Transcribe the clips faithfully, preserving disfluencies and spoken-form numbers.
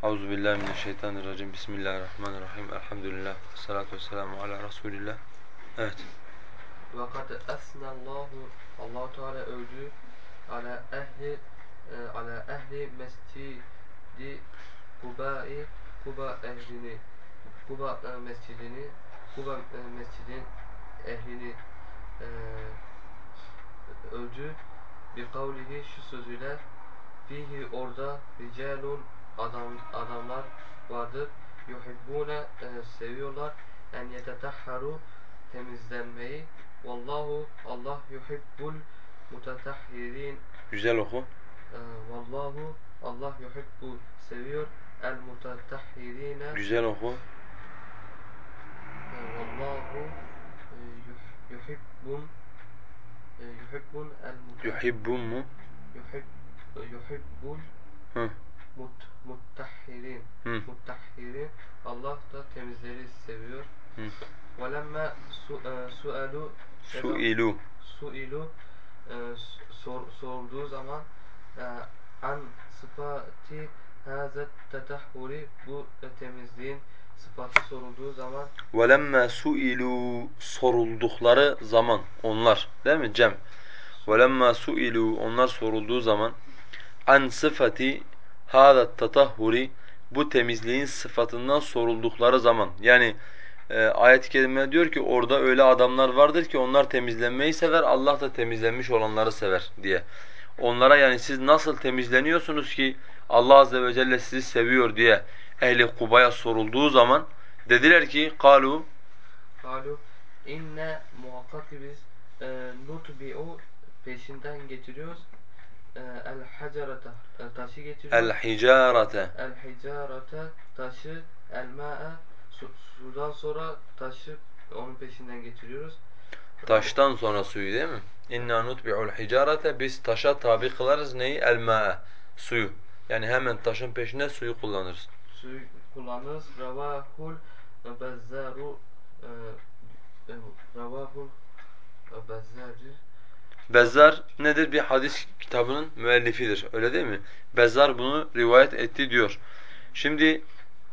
Euzubillahimineşşeytanirracim. Bismillahirrahmanirrahim. Elhamdülillah. Esselatu vesselamu ala Resulillah. Evet. Ve kad esnallahu Allah Teala övdü ala ehli e, ala ehli mescidi Kuba'i Kuba ehlini Kuba e, mescidini Kuba e, mescidin ehlini e, övdü bir kavlihi şu sözüyle fihi orada ricalun adam adamlar vardır yuhibbune e, seviyorlar en yetetahharu temizlenmeyi vallahu Allah yuhibbul mutatahhirin Güzel oku. e, vallahu Allah yuhibbu seviyor el mutatahhirine Güzel oku. e, vallahu e, yuh- yuhibbun e, yuhibbun el mutatahhirin Yuhibbun mu? yuhib yuhibbul Hı. Mut, muttahhirin, Hı. muttahhirin Allah da temizleri seviyor. Hı. وَلَمَّا su, e, sualu Su'ilu. suilu e, sor, sorduğu zaman e, an sıfati hazet tetahhuri bu e, temizliğin sıfatı sorulduğu zaman وَلَمَّا su'ilu soruldukları zaman onlar değil mi? Cem. وَلَمَّا su'ilu onlar sorulduğu zaman an sıfati hâzâ tatahhuri bu temizliğin sıfatından soruldukları zaman yani e, ayet-i kerime diyor ki orada öyle adamlar vardır ki onlar temizlenmeyi sever Allah da temizlenmiş olanları sever diye. Onlara yani siz nasıl temizleniyorsunuz ki Allah azze ve celle sizi seviyor diye ehli Kuba'ya sorulduğu zaman dediler ki kalu kalu inne muhakkak ki biz e, nutbi'u peşinden getiriyoruz e, el hacarata e, taşı el getiriyoruz hicarete el hicarete taşı el ma'e su, sudan sonra taşı onun peşinden getiriyoruz. taştan sonra suyu değil mi? İnna nutbi'ul hicarete biz taşa tabi kılarız neyi? El ma'e suyu. Yani hemen taşın peşine suyu kullanırız. Suyu kullanırız. Ravahul bezzaru e, e, Ravahul bezzari Bezzar nedir? Bir hadis kitabının müellifidir. Öyle değil mi? Bezzar bunu rivayet etti diyor. Şimdi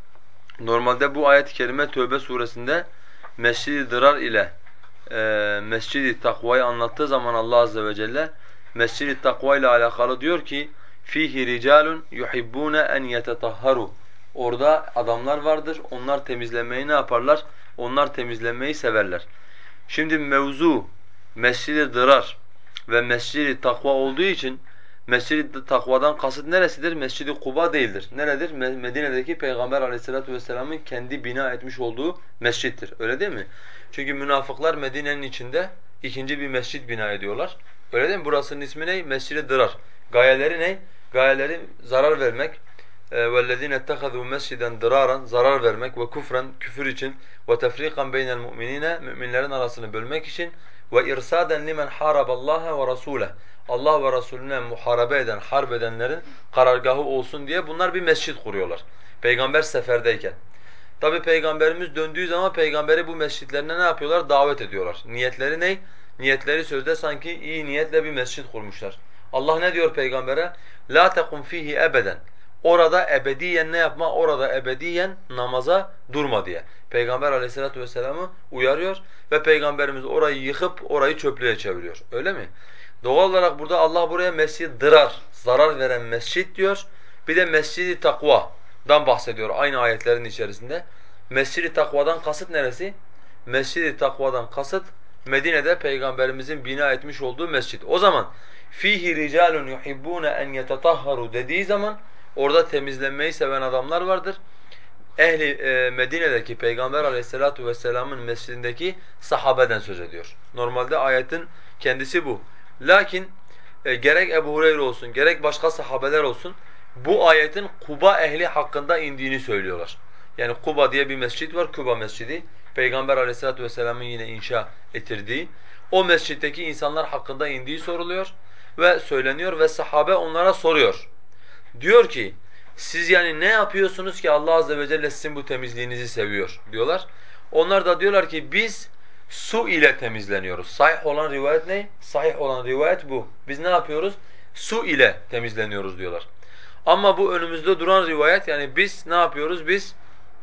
normalde bu ayet-i kerime Tövbe suresinde Mescid-i Dırar ile e, Mescid-i Takva'yı anlattığı zaman Allah azze ve celle Mescid-i Takva ile alakalı diyor ki fihi ricalun yuhibbune en yetetahharu. Orada adamlar vardır. Onlar temizlenmeyi ne yaparlar? Onlar temizlenmeyi severler. Şimdi mevzu Mescid-i Dırar ve Mescid-i Takva olduğu için Mescid-i Takva'dan kasıt neresidir? Mescid-i Kuba değildir. Neredir? Medine'deki Peygamber Aleyhisselatü vesselam'ın kendi bina etmiş olduğu mescittir. Öyle değil mi? Çünkü münafıklar Medine'nin içinde ikinci bir mescit bina ediyorlar. Öyle değil mi? Burasının ismi ne? Mescid-i Dırar. Gayeleri ne? Gayeleri zarar vermek. وَالَّذِينَ اتَّخَذُوا مَسْجِدًا dıraran zarar vermek ve kufren küfür için ve tefrikan beynel mu'minine müminlerin arasını bölmek için ve irsaden limen haraballaha ve rasuله Allah ve Resulüne muharabe eden, harp edenlerin karargahı olsun diye bunlar bir mescit kuruyorlar. Peygamber seferdeyken. Tabi Peygamberimiz döndüğü zaman Peygamberi bu mescitlerine ne yapıyorlar? Davet ediyorlar. Niyetleri ne? Niyetleri sözde sanki iyi niyetle bir mescit kurmuşlar. Allah ne diyor Peygamber'e? لَا تَقُمْ ف۪يهِ ebeden. Orada ebediyen ne yapma? Orada ebediyen namaza durma diye. Peygamber Aleyhisselatü vesselam'ı uyarıyor ve Peygamberimiz orayı yıkıp orayı çöplüğe çeviriyor. Öyle mi? Doğal olarak burada Allah buraya mescid dırar, zarar veren mescit diyor. Bir de mescid-i takvadan bahsediyor aynı ayetlerin içerisinde. Mescid-i takvadan kasıt neresi? Mescid-i takvadan kasıt Medine'de Peygamberimizin bina etmiş olduğu mescid. O zaman fihi ricalun yuhibbune en yetetahharu dediği zaman orada temizlenmeyi seven adamlar vardır. Ehli e, Medine'deki Peygamber Aleyhisselatu vesselam'ın mescidindeki sahabeden söz ediyor. Normalde ayetin kendisi bu. Lakin e, gerek Ebu Hureyre olsun, gerek başka sahabeler olsun bu ayetin Kuba ehli hakkında indiğini söylüyorlar. Yani Kuba diye bir mescit var, Kuba Mescidi. Peygamber Aleyhisselatu vesselam'ın yine inşa ettirdiği. O mescitteki insanlar hakkında indiği soruluyor ve söyleniyor ve sahabe onlara soruyor. Diyor ki siz yani ne yapıyorsunuz ki Allah azze ve celle sizin bu temizliğinizi seviyor diyorlar. Onlar da diyorlar ki biz su ile temizleniyoruz. Sahih olan rivayet ne? Sahih olan rivayet bu. Biz ne yapıyoruz? Su ile temizleniyoruz diyorlar. Ama bu önümüzde duran rivayet, yani biz ne yapıyoruz? Biz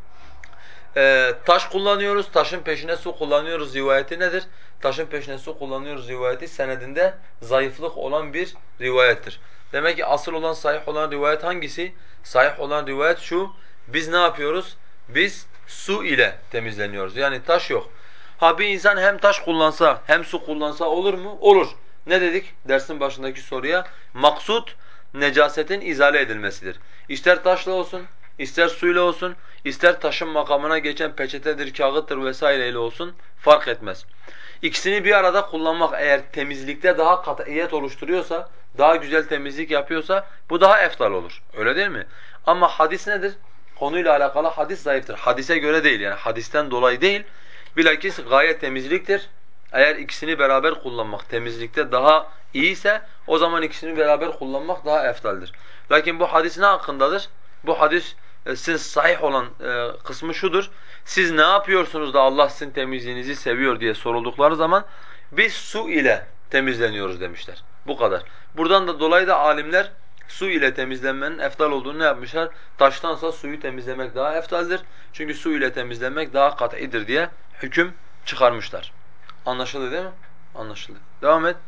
Ee, taş kullanıyoruz, taşın peşine su kullanıyoruz rivayeti nedir? Taşın peşine su kullanıyoruz rivayeti senedinde zayıflık olan bir rivayettir. Demek ki asıl olan, sahih olan rivayet hangisi? Sahih olan rivayet şu: biz ne yapıyoruz? Biz su ile temizleniyoruz. Yani taş yok. Ha, bir insan hem taş kullansa hem su kullansa olur mu? Olur. Ne dedik dersin başındaki soruya? Maksut necasetin izale edilmesidir. İster taşla olsun, ister suyla olsun, ister taşın makamına geçen peçetedir, kağıttır vesaireyle olsun, fark etmez. İkisini bir arada kullanmak eğer temizlikte daha kat'iyet oluşturuyorsa, daha güzel temizlik yapıyorsa bu daha efdal olur. Öyle değil mi? Ama hadis nedir? Konuyla alakalı hadis zayıftır. Hadise göre değil, yani hadisten dolayı değil. Bilakis gaye temizliktir. Eğer ikisini beraber kullanmak temizlikte daha iyiyse o zaman ikisini beraber kullanmak daha efdaldir. Lakin bu hadis ne hakkındadır? Bu hadis e, siz sahih olan e, kısmı şudur: siz ne yapıyorsunuz da Allah sizin temizliğinizi seviyor diye soruldukları zaman biz su ile temizleniyoruz demişler. Bu kadar. Buradan da dolayı da alimler su ile temizlenmenin efdal olduğunu ne yapmışlar? Taştansa suyu temizlemek daha efdaldir. Çünkü su ile temizlenmek daha kat'idir diye hüküm çıkarmışlar. Anlaşıldı değil mi? Anlaşıldı. Devam et.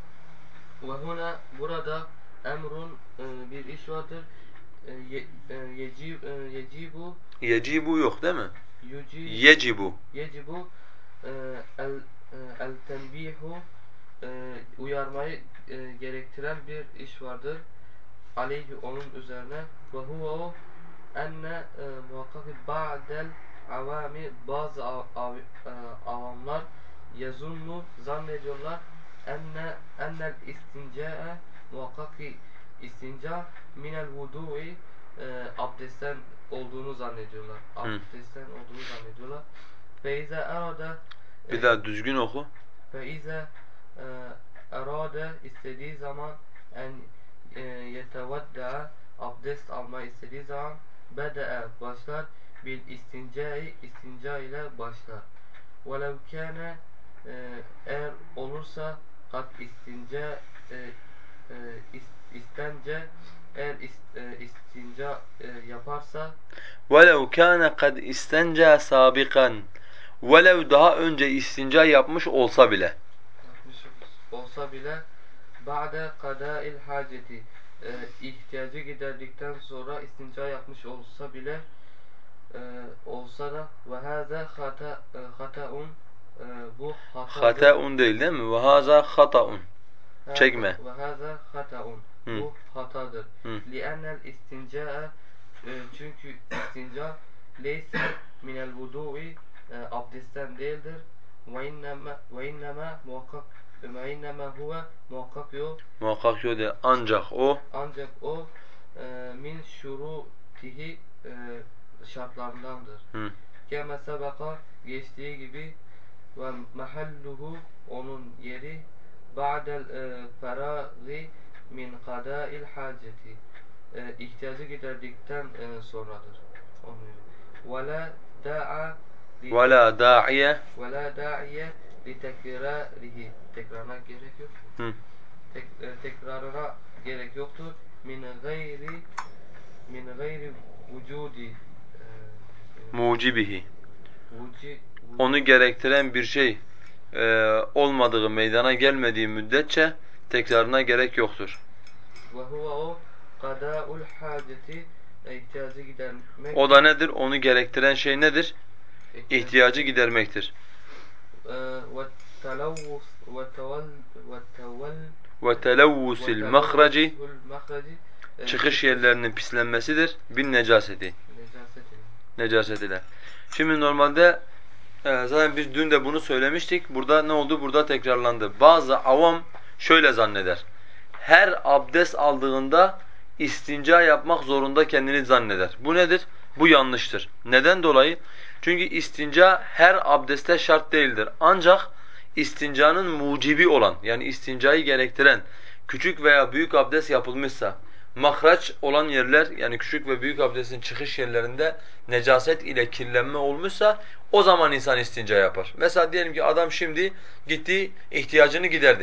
Ve huna burada emrun e, bir iş vardır. E, ye, e, yecib, e, yecibu Yecibu yok değil mi? yuci Yecibu. yecibu e, el e, el tenbihu e, uyarmayı e, gerektiren bir iş vardır. Aleyhi onun üzerine ve huve o enne e, muhakkak ba'del avami bazı av, av, e, avamlar yazunnu zannediyorlar enne ennel istincae muhakkak ki istinca minel vudu'i e, abdestten olduğunu zannediyorlar. Hı. Abdestten olduğunu zannediyorlar. Feize erada Bir daha düzgün oku. feize erade istediği zaman en e, yetevadda abdest alma istediği zaman bede'e başlar bil istincai istinca ile başlar. Velev kâne e, eğer olursa kat istinca e, e, is- istence eğer is, e, istinca e, yaparsa وَلَوْ كَانَ قَدْ اِسْتَنْجَى سَابِقًا Velev daha önce istinca yapmış olsa bile. yapmış olsa bile ba'de kadâil haceti e, ihtiyacı giderdikten sonra istinca yapmış olsa bile e, olsa da ve hâze hata e, hataun e, bu hatadır. Hateun değil değil mi? وَهَذَا خَطَأٌ Çekme. Ve hâze hataun Hı. bu hatadır. Hı. Li'ennel istinca'a e, çünkü istinca leyse minel vudu'i e, abdestten değildir. Ve innema ve innema muhakkak ve innema huve muhakkak yo Muhakkak yok değil. Ancak o ancak o e, min şurutihi e, şartlarındandır. hı. Keme sebeka geçtiği gibi ve mahalluhu onun yeri ba'del e, feragi min kadâil haceti e, ihtiyacı giderdikten e, sonradır. Onun yeri. Ve la da'a li tek وَلَا دَاعِيَ ve la da'iye li tekrarihi tekrarına gerek yok. Hı. Tek, e, tekrarına gerek yoktur. Min gayri min gayri vücudi e, mucibihi. vuci, Onu vucu, gerektiren bir şey e, olmadığı meydana gelmediği müddetçe tekrarına gerek yoktur. ve huve o kadâul haceti e, ihtiyacı gidermek O da nedir? Onu gerektiren şey nedir? İhtiyacı gidermektir. e, ve telavvus ve tevel ve tevel وَتَلَوُّسِ ve الْمَخْرَجِ televvusul mahreci e, Çıkış yerlerinin pislenmesidir. Bin necaseti. necaset ile. Necaset ile. Şimdi normalde e, zaten biz dün de bunu söylemiştik. Burada ne oldu? Burada tekrarlandı. Bazı avam şöyle zanneder: her abdest aldığında istinca yapmak zorunda kendini zanneder. Bu nedir? Bu yanlıştır. Neden dolayı? Çünkü istinca her abdeste şart değildir. Ancak istincanın mucibi olan, yani istincayı gerektiren küçük veya büyük abdest yapılmışsa, mahraç olan yerler, yani küçük ve büyük abdestin çıkış yerlerinde necaset ile kirlenme olmuşsa o zaman insan istinca yapar. Mesela diyelim ki adam şimdi gitti, ihtiyacını giderdi.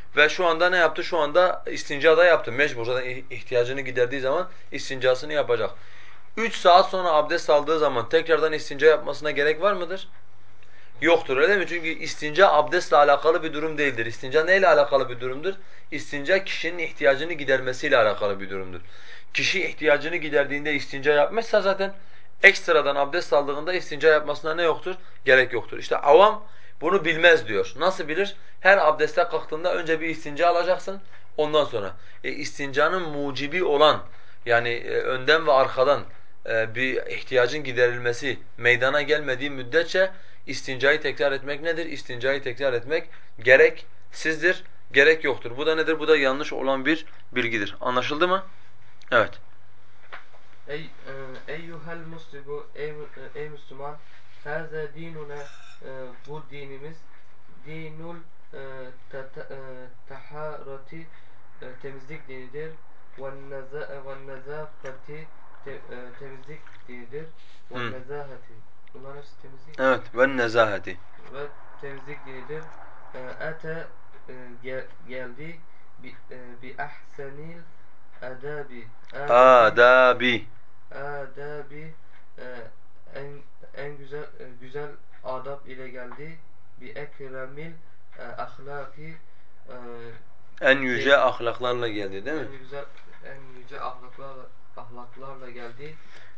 Ve şu anda ne yaptı? Şu anda istinca da yaptı. Mecbur zaten ihtiyacını giderdiği zaman istincasını yapacak. Üç saat sonra abdest aldığı zaman tekrardan istinca yapmasına gerek var mıdır? Yoktur öyle mi? Çünkü istinca abdestle alakalı bir durum değildir. İstinca neyle alakalı bir durumdur? İstinca kişinin ihtiyacını gidermesiyle alakalı bir durumdur. Kişi ihtiyacını giderdiğinde istinca yapmışsa zaten ekstradan abdest aldığında istinca yapmasına ne yoktur? Gerek yoktur. İşte avam bunu bilmez diyor. Nasıl bilir? Her abdeste kalktığında önce bir istinca alacaksın. Ondan sonra e, istincanın mucibi olan yani e, önden ve arkadan e, bir ihtiyacın giderilmesi meydana gelmediği müddetçe İstincayı tekrar etmek nedir? İstincayı tekrar etmek gereksizdir, gerek yoktur. Bu da nedir? Bu da yanlış olan bir bilgidir. Anlaşıldı mı? Evet. Ey e, eyyuhel muslimu ey, Mü- e, ey Müslüman, haza dinuna, e, bu dinimiz, dinul e, ta- ta- e, taharati, e, temizlik dinidir. Ve neza ve nezafati, te- e, temizlik dinidir. Ve Hı. nezahati, bunlar hepsi temizlik mi? Evet. Ve nezaheti. Ve temizlik dinidir. E, ate, e, gel- geldi bi, e, bi ahsenil adabi, adabi Adabi. adabi, e, en en güzel e, güzel adab ile geldi. Bi ekremil e, ahlaki, e, En şey yüce ahlaklarla geldi değil mi? en güzel en yüce ahlaklarla ahlaklarla geldi.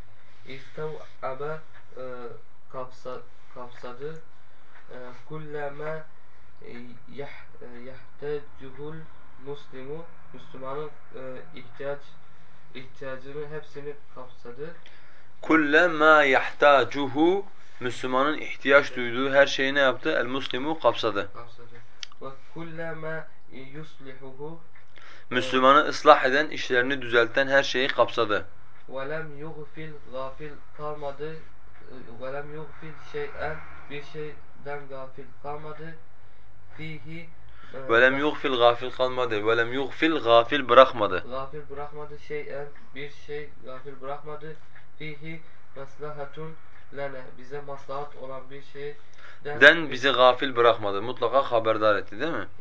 İstav'aba, e, kapsa, kapsadı. E, kullama e, yah, e, yahtecuhul muslimu, Müslümanın e, ihtiyaç ihtiyacını hepsini kapsadı. Ve Kulle ma yahtacuhu Müslümanın ihtiyaç duyduğu her şeyi ne yaptı? El muslimu kapsadı. kapsadı. Ve kullama yuslihuhu, Müslümanı ıslah eden, işlerini düzelten her şeyi kapsadı. ve lem yughfil, gafil kalmadı. Ve lem yughfil şey'en, bir şeyden gafil kalmadı. Fihi, e, Velem mas, yughfil gafil kalmadı. Velem yughfil gafil bırakmadı. gafil bırakmadı, şey'en, bir şey gafil bırakmadı. Fihi maslahatun lene, bize maslahat olan bir şeyden Den bir bizi gafil bırakmadı. Mutlaka haberdar etti değil mi?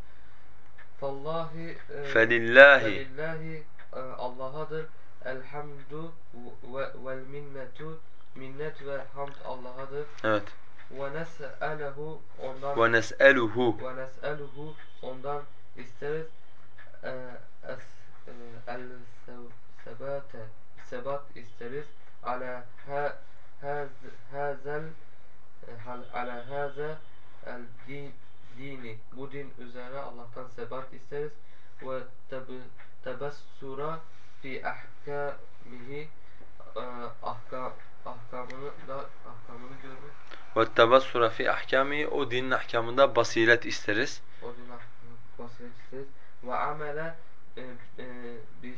Fallahi, e, Felillahi. felillahi, e, Allah'adır. Elhamdu ve vel minnetu, minnet ve hamd Allah'adır. Evet. Ve nes'alehu, ondan Ve nes'eluhu. ve nes'eluhu, ondan isteriz. E, es, e, el sev- sebate, sebat isteriz. Ala ha, haz, hazel e, hal- ala haza el din, dini, bu din üzerine Allah'tan sebat isteriz. Ve tabi tebessura fi ahkamihi, e, ahkam ahkamını da ahkamını görmek, Ve tebassura fi ahkâmihi. O dinin ahkamında basiret isteriz. o din ahkamını basiret isteriz. Ve amele, e, e, bi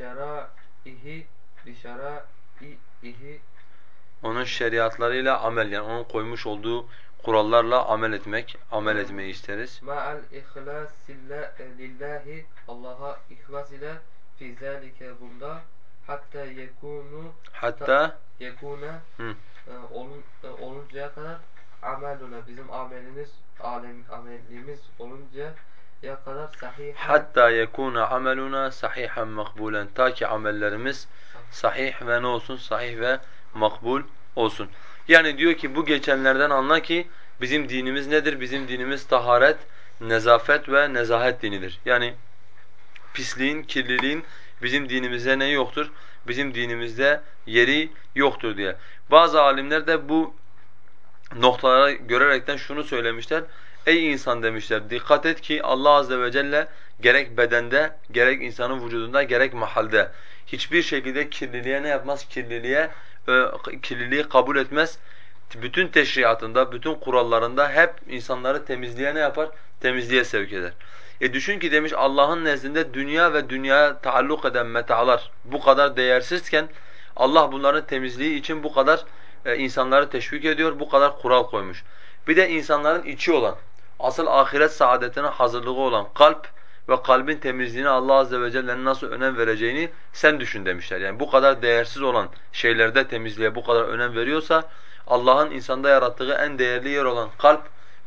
şeraihi bi şeraihi, Onun şeriatlarıyla amel yani onun koymuş olduğu kurallarla amel etmek, amel etmeyi isteriz. ma'al ihlasi lillahi, Allah'a ihlas ile, fi zalike, bunda, hatta yekunu ta, Hatta yekuna hı, e, olun, e, oluncaya kadar, ameluna, bizim amelimiz alem, amelimiz oluncaya kadar, sahihen, hatta yekuna ameluna sahihan makbulen. Ta ki amellerimiz sahih ve ne olsun? Sahih ve makbul olsun. Yani diyor ki bu geçenlerden anla ki bizim dinimiz nedir? Bizim dinimiz taharet, nezafet ve nezahet dinidir. Yani pisliğin, kirliliğin bizim dinimizde ne yoktur? Bizim dinimizde yeri yoktur diye. Bazı alimler de bu noktalara görerekten şunu söylemişler. Ey insan demişler, dikkat et ki Allah azze ve celle gerek bedende, gerek insanın vücudunda, gerek mahalde hiçbir şekilde kirliliğe ne yapmaz? Kirliliğe e, kirliliği kabul etmez. Bütün teşriatında, bütün kurallarında hep insanları temizliğe ne yapar? Temizliğe sevk eder. E düşün ki demiş Allah'ın nezdinde dünya ve dünyaya taalluk eden metalar bu kadar değersizken Allah bunların temizliği için bu kadar e, insanları teşvik ediyor, bu kadar kural koymuş. Bir de insanların içi olan, asıl ahiret saadetine hazırlığı olan kalp ve kalbin temizliğine Allah azze ve celle'nin nasıl önem vereceğini sen düşün demişler. Yani bu kadar değersiz olan şeylerde temizliğe bu kadar önem veriyorsa Allah'ın insanda yarattığı en değerli yer olan kalp,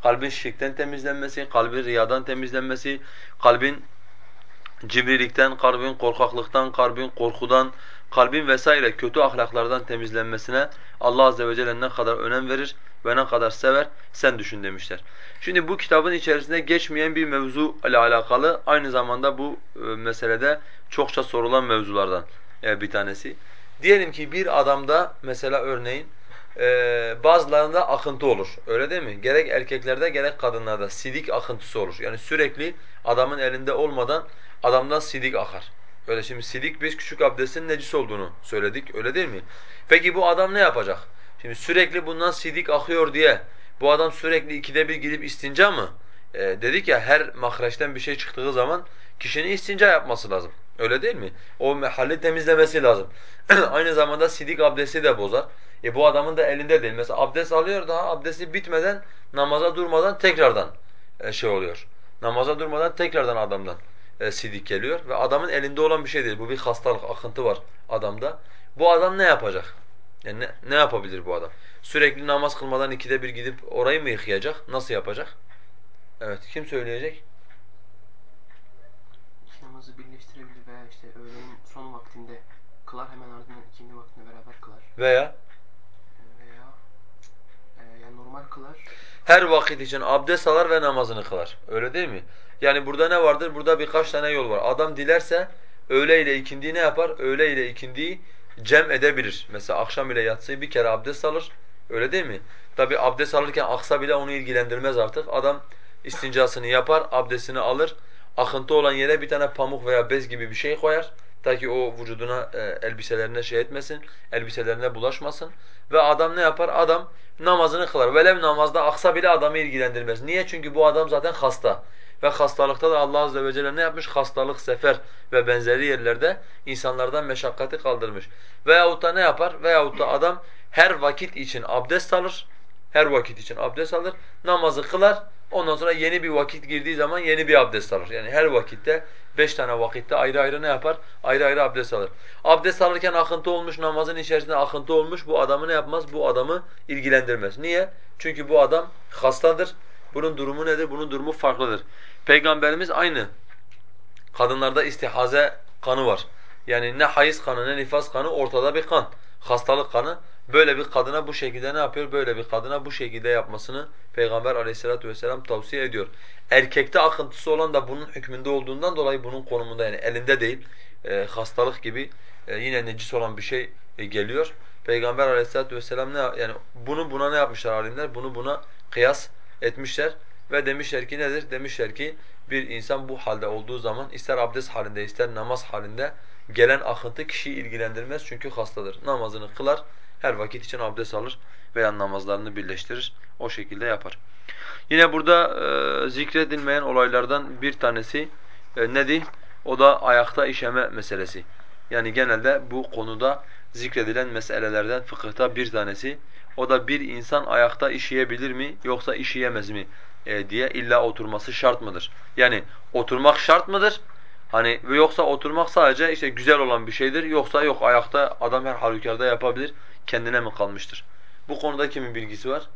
kalbin şirkten temizlenmesi, kalbin riyadan temizlenmesi, kalbin cimrilikten, kalbin korkaklıktan, kalbin korkudan, kalbin vesaire kötü ahlaklardan temizlenmesine Allah azze ve celle ne kadar önem verir ve ne kadar sever sen düşün demişler. Şimdi bu kitabın içerisinde geçmeyen bir mevzu ile alakalı aynı zamanda bu e, meselede çokça sorulan mevzulardan e, bir tanesi. Diyelim ki bir adamda mesela örneğin e, bazılarında akıntı olur. Öyle değil mi? Gerek erkeklerde gerek kadınlarda sidik akıntısı olur. Yani sürekli adamın elinde olmadan adamdan sidik akar. Öyle şimdi sidik biz küçük abdestin necis olduğunu söyledik. Öyle değil mi? Peki bu adam ne yapacak? Şimdi sürekli bundan sidik akıyor diye bu adam sürekli ikide bir gidip istinca mı? E, dedik ya her mahreçten bir şey çıktığı zaman kişinin istinca yapması lazım. Öyle değil mi? O mehalli temizlemesi lazım. Aynı zamanda sidik abdesti de bozar. E bu adamın da elinde değil. Mesela abdest alıyor daha abdesti bitmeden namaza durmadan tekrardan e, şey oluyor. Namaza durmadan tekrardan adamdan e, sidik geliyor ve adamın elinde olan bir şey değil. Bu bir hastalık, akıntı var adamda. Bu adam ne yapacak? Yani ne, ne yapabilir bu adam? Sürekli namaz kılmadan ikide bir gidip orayı mı yıkayacak? Nasıl yapacak? Evet, kim söyleyecek? İki namazı birleştirebilir veya işte öğlenin son vaktinde kılar, hemen ardından ikindi vaktinde beraber kılar. Veya Veya e, yani normal kılar. her vakit için abdest alır ve namazını kılar. Öyle değil mi? Yani burada ne vardır? Burada birkaç tane yol var. Adam dilerse öğle ile ikindiyi ne yapar? Öğle ile ikindiyi cem edebilir. Mesela akşam ile yatsıyı bir kere abdest alır. Öyle değil mi? Tabi abdest alırken aksa bile onu ilgilendirmez artık. Adam istincasını yapar, abdestini alır. Akıntı olan yere bir tane pamuk veya bez gibi bir şey koyar. Ta ki o vücuduna, e, elbiselerine şey etmesin, elbiselerine bulaşmasın. Ve adam ne yapar? Adam namazını kılar. Velev namazda aksa bile adamı ilgilendirmez. Niye? Çünkü bu adam zaten hasta. Ve hastalıkta da Allah azze ve celle ne yapmış? Hastalık, sefer ve benzeri yerlerde insanlardan meşakkati kaldırmış. Veyahut da ne yapar? Veyahut da adam her vakit için abdest alır. Her vakit için abdest alır. Namazı kılar. Ondan sonra yeni bir vakit girdiği zaman yeni bir abdest alır. Yani her vakitte beş tane vakitte ayrı ayrı ne yapar? Ayrı ayrı abdest alır. Abdest alırken akıntı olmuş, namazın içerisinde akıntı olmuş. Bu adamı ne yapmaz? Bu adamı ilgilendirmez. Niye? Çünkü bu adam hastadır. Bunun durumu nedir? Bunun durumu farklıdır. Peygamberimiz aynı. Kadınlarda istihaze kanı var. Yani ne hayız kanı ne nifas kanı, ortada bir kan. Hastalık kanı. Böyle bir kadına bu şekilde ne yapıyor? Böyle bir kadına bu şekilde yapmasını Peygamber aleyhissalatu vesselam tavsiye ediyor. Erkekte akıntısı olan da bunun hükmünde olduğundan dolayı bunun konumunda, yani elinde değil, e, hastalık gibi e, yine necis olan bir şey e, geliyor. Peygamber aleyhissalatu vesselam ne yani bunu buna ne yapmışlar alimler? Bunu buna kıyas etmişler ve demişler ki nedir? Demişler ki bir insan bu halde olduğu zaman ister abdest halinde ister namaz halinde gelen akıntı kişiyi ilgilendirmez çünkü hastadır. Namazını kılar, her vakit için abdest alır veya namazlarını birleştirir. O şekilde yapar. Yine burada e, zikredilmeyen olaylardan bir tanesi e, nedir? O da ayakta işeme meselesi. Yani genelde bu konuda zikredilen meselelerden fıkıhta bir tanesi. O da bir insan ayakta işeyebilir mi yoksa işeyemez mi e, diye illa oturması şart mıdır? Yani oturmak şart mıdır? Hani ve yoksa oturmak sadece işte güzel olan bir şeydir. Yoksa yok ayakta adam her halükarda yapabilir. Kendine mi kalmıştır? Bu konuda kimin bilgisi var?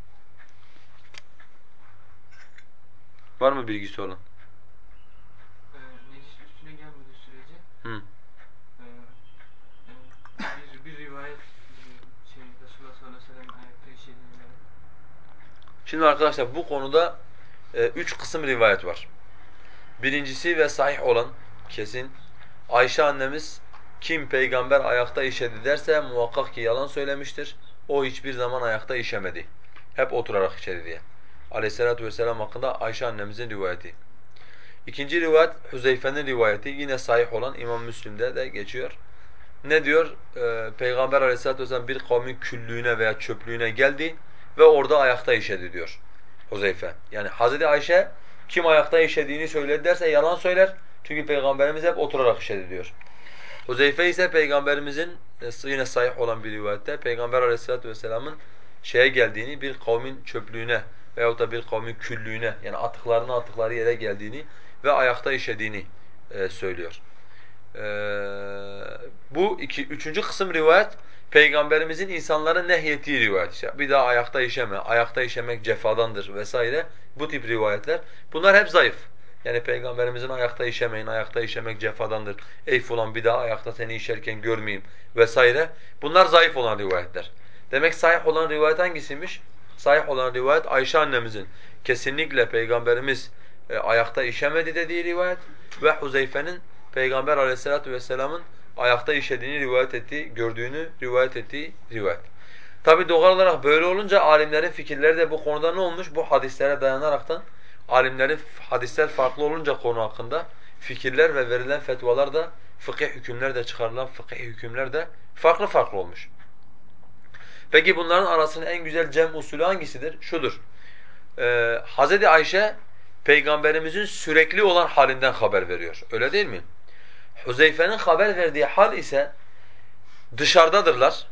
Var mı bilgisi olan? Ee, necis üstüne gelmediği sürece Hı. e, e, bir, bir rivayet biliyorum. Şey, Resulullah sallallahu aleyhi ve sellem ayakta işediğine dair. Şimdi arkadaşlar bu konuda e, üç kısım rivayet var. Birincisi ve sahih olan kesin Ayşe annemiz kim peygamber ayakta işedi derse muhakkak ki yalan söylemiştir. O hiçbir zaman ayakta işemedi. Hep oturarak işedi diye. Aleyhissalatu vesselam hakkında Ayşe annemizin rivayeti. İkinci rivayet Huzeyfe'nin rivayeti yine sahih olan İmam Müslim'de de geçiyor. Ne diyor? Ee, Peygamber aleyhissalatu vesselam bir kavmin küllüğüne veya çöplüğüne geldi ve orada ayakta işedi diyor Huzeyfe. Yani Hazreti Ayşe kim ayakta işediğini söyledi derse yalan söyler. Çünkü Peygamberimiz hep oturarak işedi diyor. Huzeyfe ise Peygamberimizin e, yine sahih olan bir rivayette Peygamber aleyhissalatu vesselamın şeye geldiğini, bir kavmin çöplüğüne veyahut da bir kavmin küllüğüne yani atıklarına atıkları yere geldiğini ve ayakta işediğini e, söylüyor. Ee, bu iki, üçüncü kısım rivayet Peygamberimizin insanları nehyettiği rivayet. İşte bir daha ayakta işeme, ayakta işemek cefadandır vesaire. Bu tip rivayetler. Bunlar hep zayıf. Yani Peygamberimizin ayakta işemeyin, ayakta işemek cefadandır. Ey falan bir daha ayakta seni işerken görmeyeyim vesaire. Bunlar zayıf olan rivayetler. Demek sahih olan rivayet hangisiymiş? Sahih olan rivayet Ayşe annemizin kesinlikle Peygamberimiz e, ayakta işemedi dediği rivayet ve Huzeyfe'nin Peygamber Aleyhisselatü vesselam'ın ayakta işediğini rivayet ettiği, gördüğünü rivayet ettiği rivayet. Tabi doğal olarak böyle olunca alimlerin fikirleri de bu konuda ne olmuş? Bu hadislere dayanaraktan alimlerin hadisler farklı olunca konu hakkında fikirler ve verilen fetvalar da fıkıh hükümler de çıkarılan fıkıh hükümler de farklı farklı olmuş. Peki bunların arasında en güzel cem usulü hangisidir? Şudur. Ee, Hazreti Ayşe Peygamberimizin sürekli olan halinden haber veriyor. Öyle değil mi? Huzeyfe'nin haber verdiği hal ise dışarıdadırlar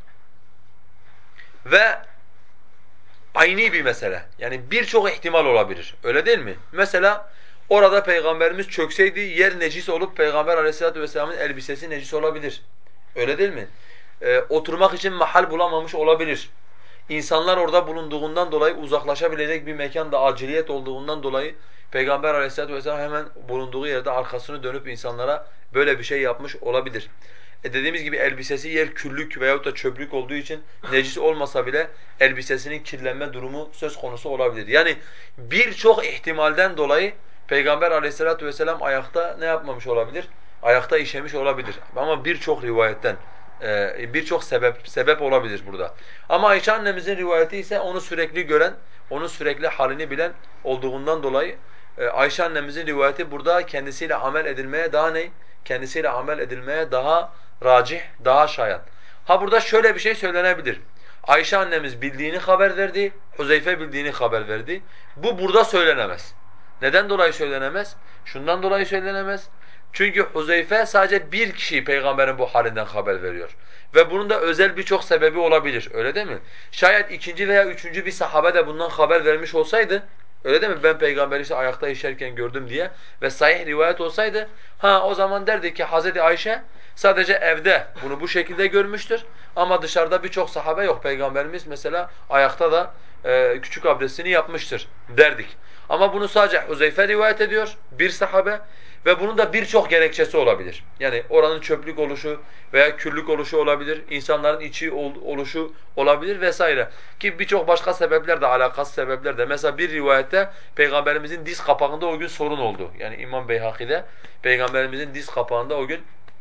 ve ayni bir mesele. Yani birçok ihtimal olabilir. Öyle değil mi? Mesela orada Peygamberimiz çökseydi yer necis olup Peygamber Aleyhisselatü vesselam'ın elbisesi necis olabilir. Öyle değil mi? Ee, oturmak için mahal bulamamış olabilir. İnsanlar orada bulunduğundan dolayı uzaklaşabilecek bir mekanda aciliyet olduğundan dolayı Peygamber Aleyhisselatü vesselam hemen bulunduğu yerde arkasını dönüp insanlara böyle bir şey yapmış olabilir. E dediğimiz gibi elbisesi yer küllük veyahut da çöplük olduğu için necis olmasa bile elbisesinin kirlenme durumu söz konusu olabilir. Yani birçok ihtimalden dolayı Peygamber Aleyhisselatü vesselam ayakta ne yapmamış olabilir? Ayakta işemiş olabilir. Ama birçok rivayetten e, birçok sebep sebep olabilir burada. Ama Ayşe annemizin rivayeti ise onu sürekli gören, onun sürekli halini bilen olduğundan dolayı e, Ayşe annemizin rivayeti burada kendisiyle amel edilmeye daha ne? Kendisiyle amel edilmeye daha racih, daha şayan. Ha burada şöyle bir şey söylenebilir. Ayşe annemiz bildiğini haber verdi, Huzeyfe bildiğini haber verdi. Bu burada söylenemez. Neden dolayı söylenemez? Şundan dolayı söylenemez. Çünkü Huzeyfe sadece bir kişi peygamberin bu halinden haber veriyor. Ve bunun da özel birçok sebebi olabilir. Öyle değil mi? Şayet ikinci veya üçüncü bir sahabe de bundan haber vermiş olsaydı, öyle değil mi? Ben peygamberi işte ayakta işerken gördüm diye ve sahih rivayet olsaydı, ha o zaman derdi ki Hazreti Ayşe sadece evde bunu bu şekilde görmüştür. Ama dışarıda birçok sahabe yok. Peygamberimiz mesela ayakta da e, küçük abdestini yapmıştır derdik. Ama bunu sadece Huzeyfe rivayet ediyor, bir sahabe ve bunun da birçok gerekçesi olabilir. Yani oranın çöplük oluşu veya küllük oluşu olabilir, insanların içi ol, oluşu olabilir vesaire. Ki birçok başka sebepler de, alakasız sebepler de. Mesela bir rivayette Peygamberimizin diz kapağında o gün sorun oldu. Yani İmam Beyhaki'de Peygamberimizin diz kapağında o gün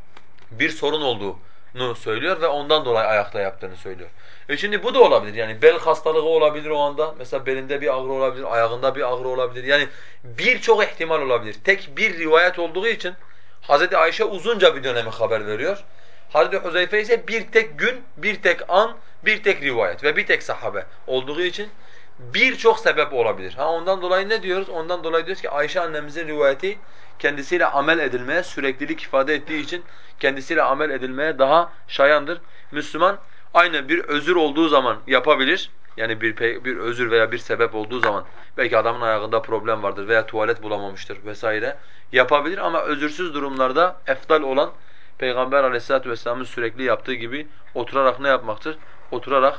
bir sorun olduğunu söylüyor ve ondan dolayı ayakta yaptığını söylüyor. E şimdi bu da olabilir. Yani bel hastalığı olabilir o anda. Mesela belinde bir ağrı olabilir, ayağında bir ağrı olabilir. Yani birçok ihtimal olabilir. Tek bir rivayet olduğu için Hazreti Ayşe uzunca bir dönemi haber veriyor. Hazreti Huzeyfe ise bir tek gün, bir tek an, bir tek rivayet ve bir tek sahabe olduğu için birçok sebep olabilir. Ha ondan dolayı ne diyoruz? Ondan dolayı diyoruz ki Ayşe annemizin rivayeti kendisiyle amel edilmeye süreklilik ifade ettiği için kendisiyle amel edilmeye daha şayandır. Müslüman aynı bir özür olduğu zaman yapabilir. Yani bir bir özür veya bir sebep olduğu zaman belki adamın ayağında problem vardır veya tuvalet bulamamıştır vesaire yapabilir ama özürsüz durumlarda efdal olan Peygamber Aleyhisselatü vesselam'ın sürekli yaptığı gibi oturarak ne yapmaktır? Oturarak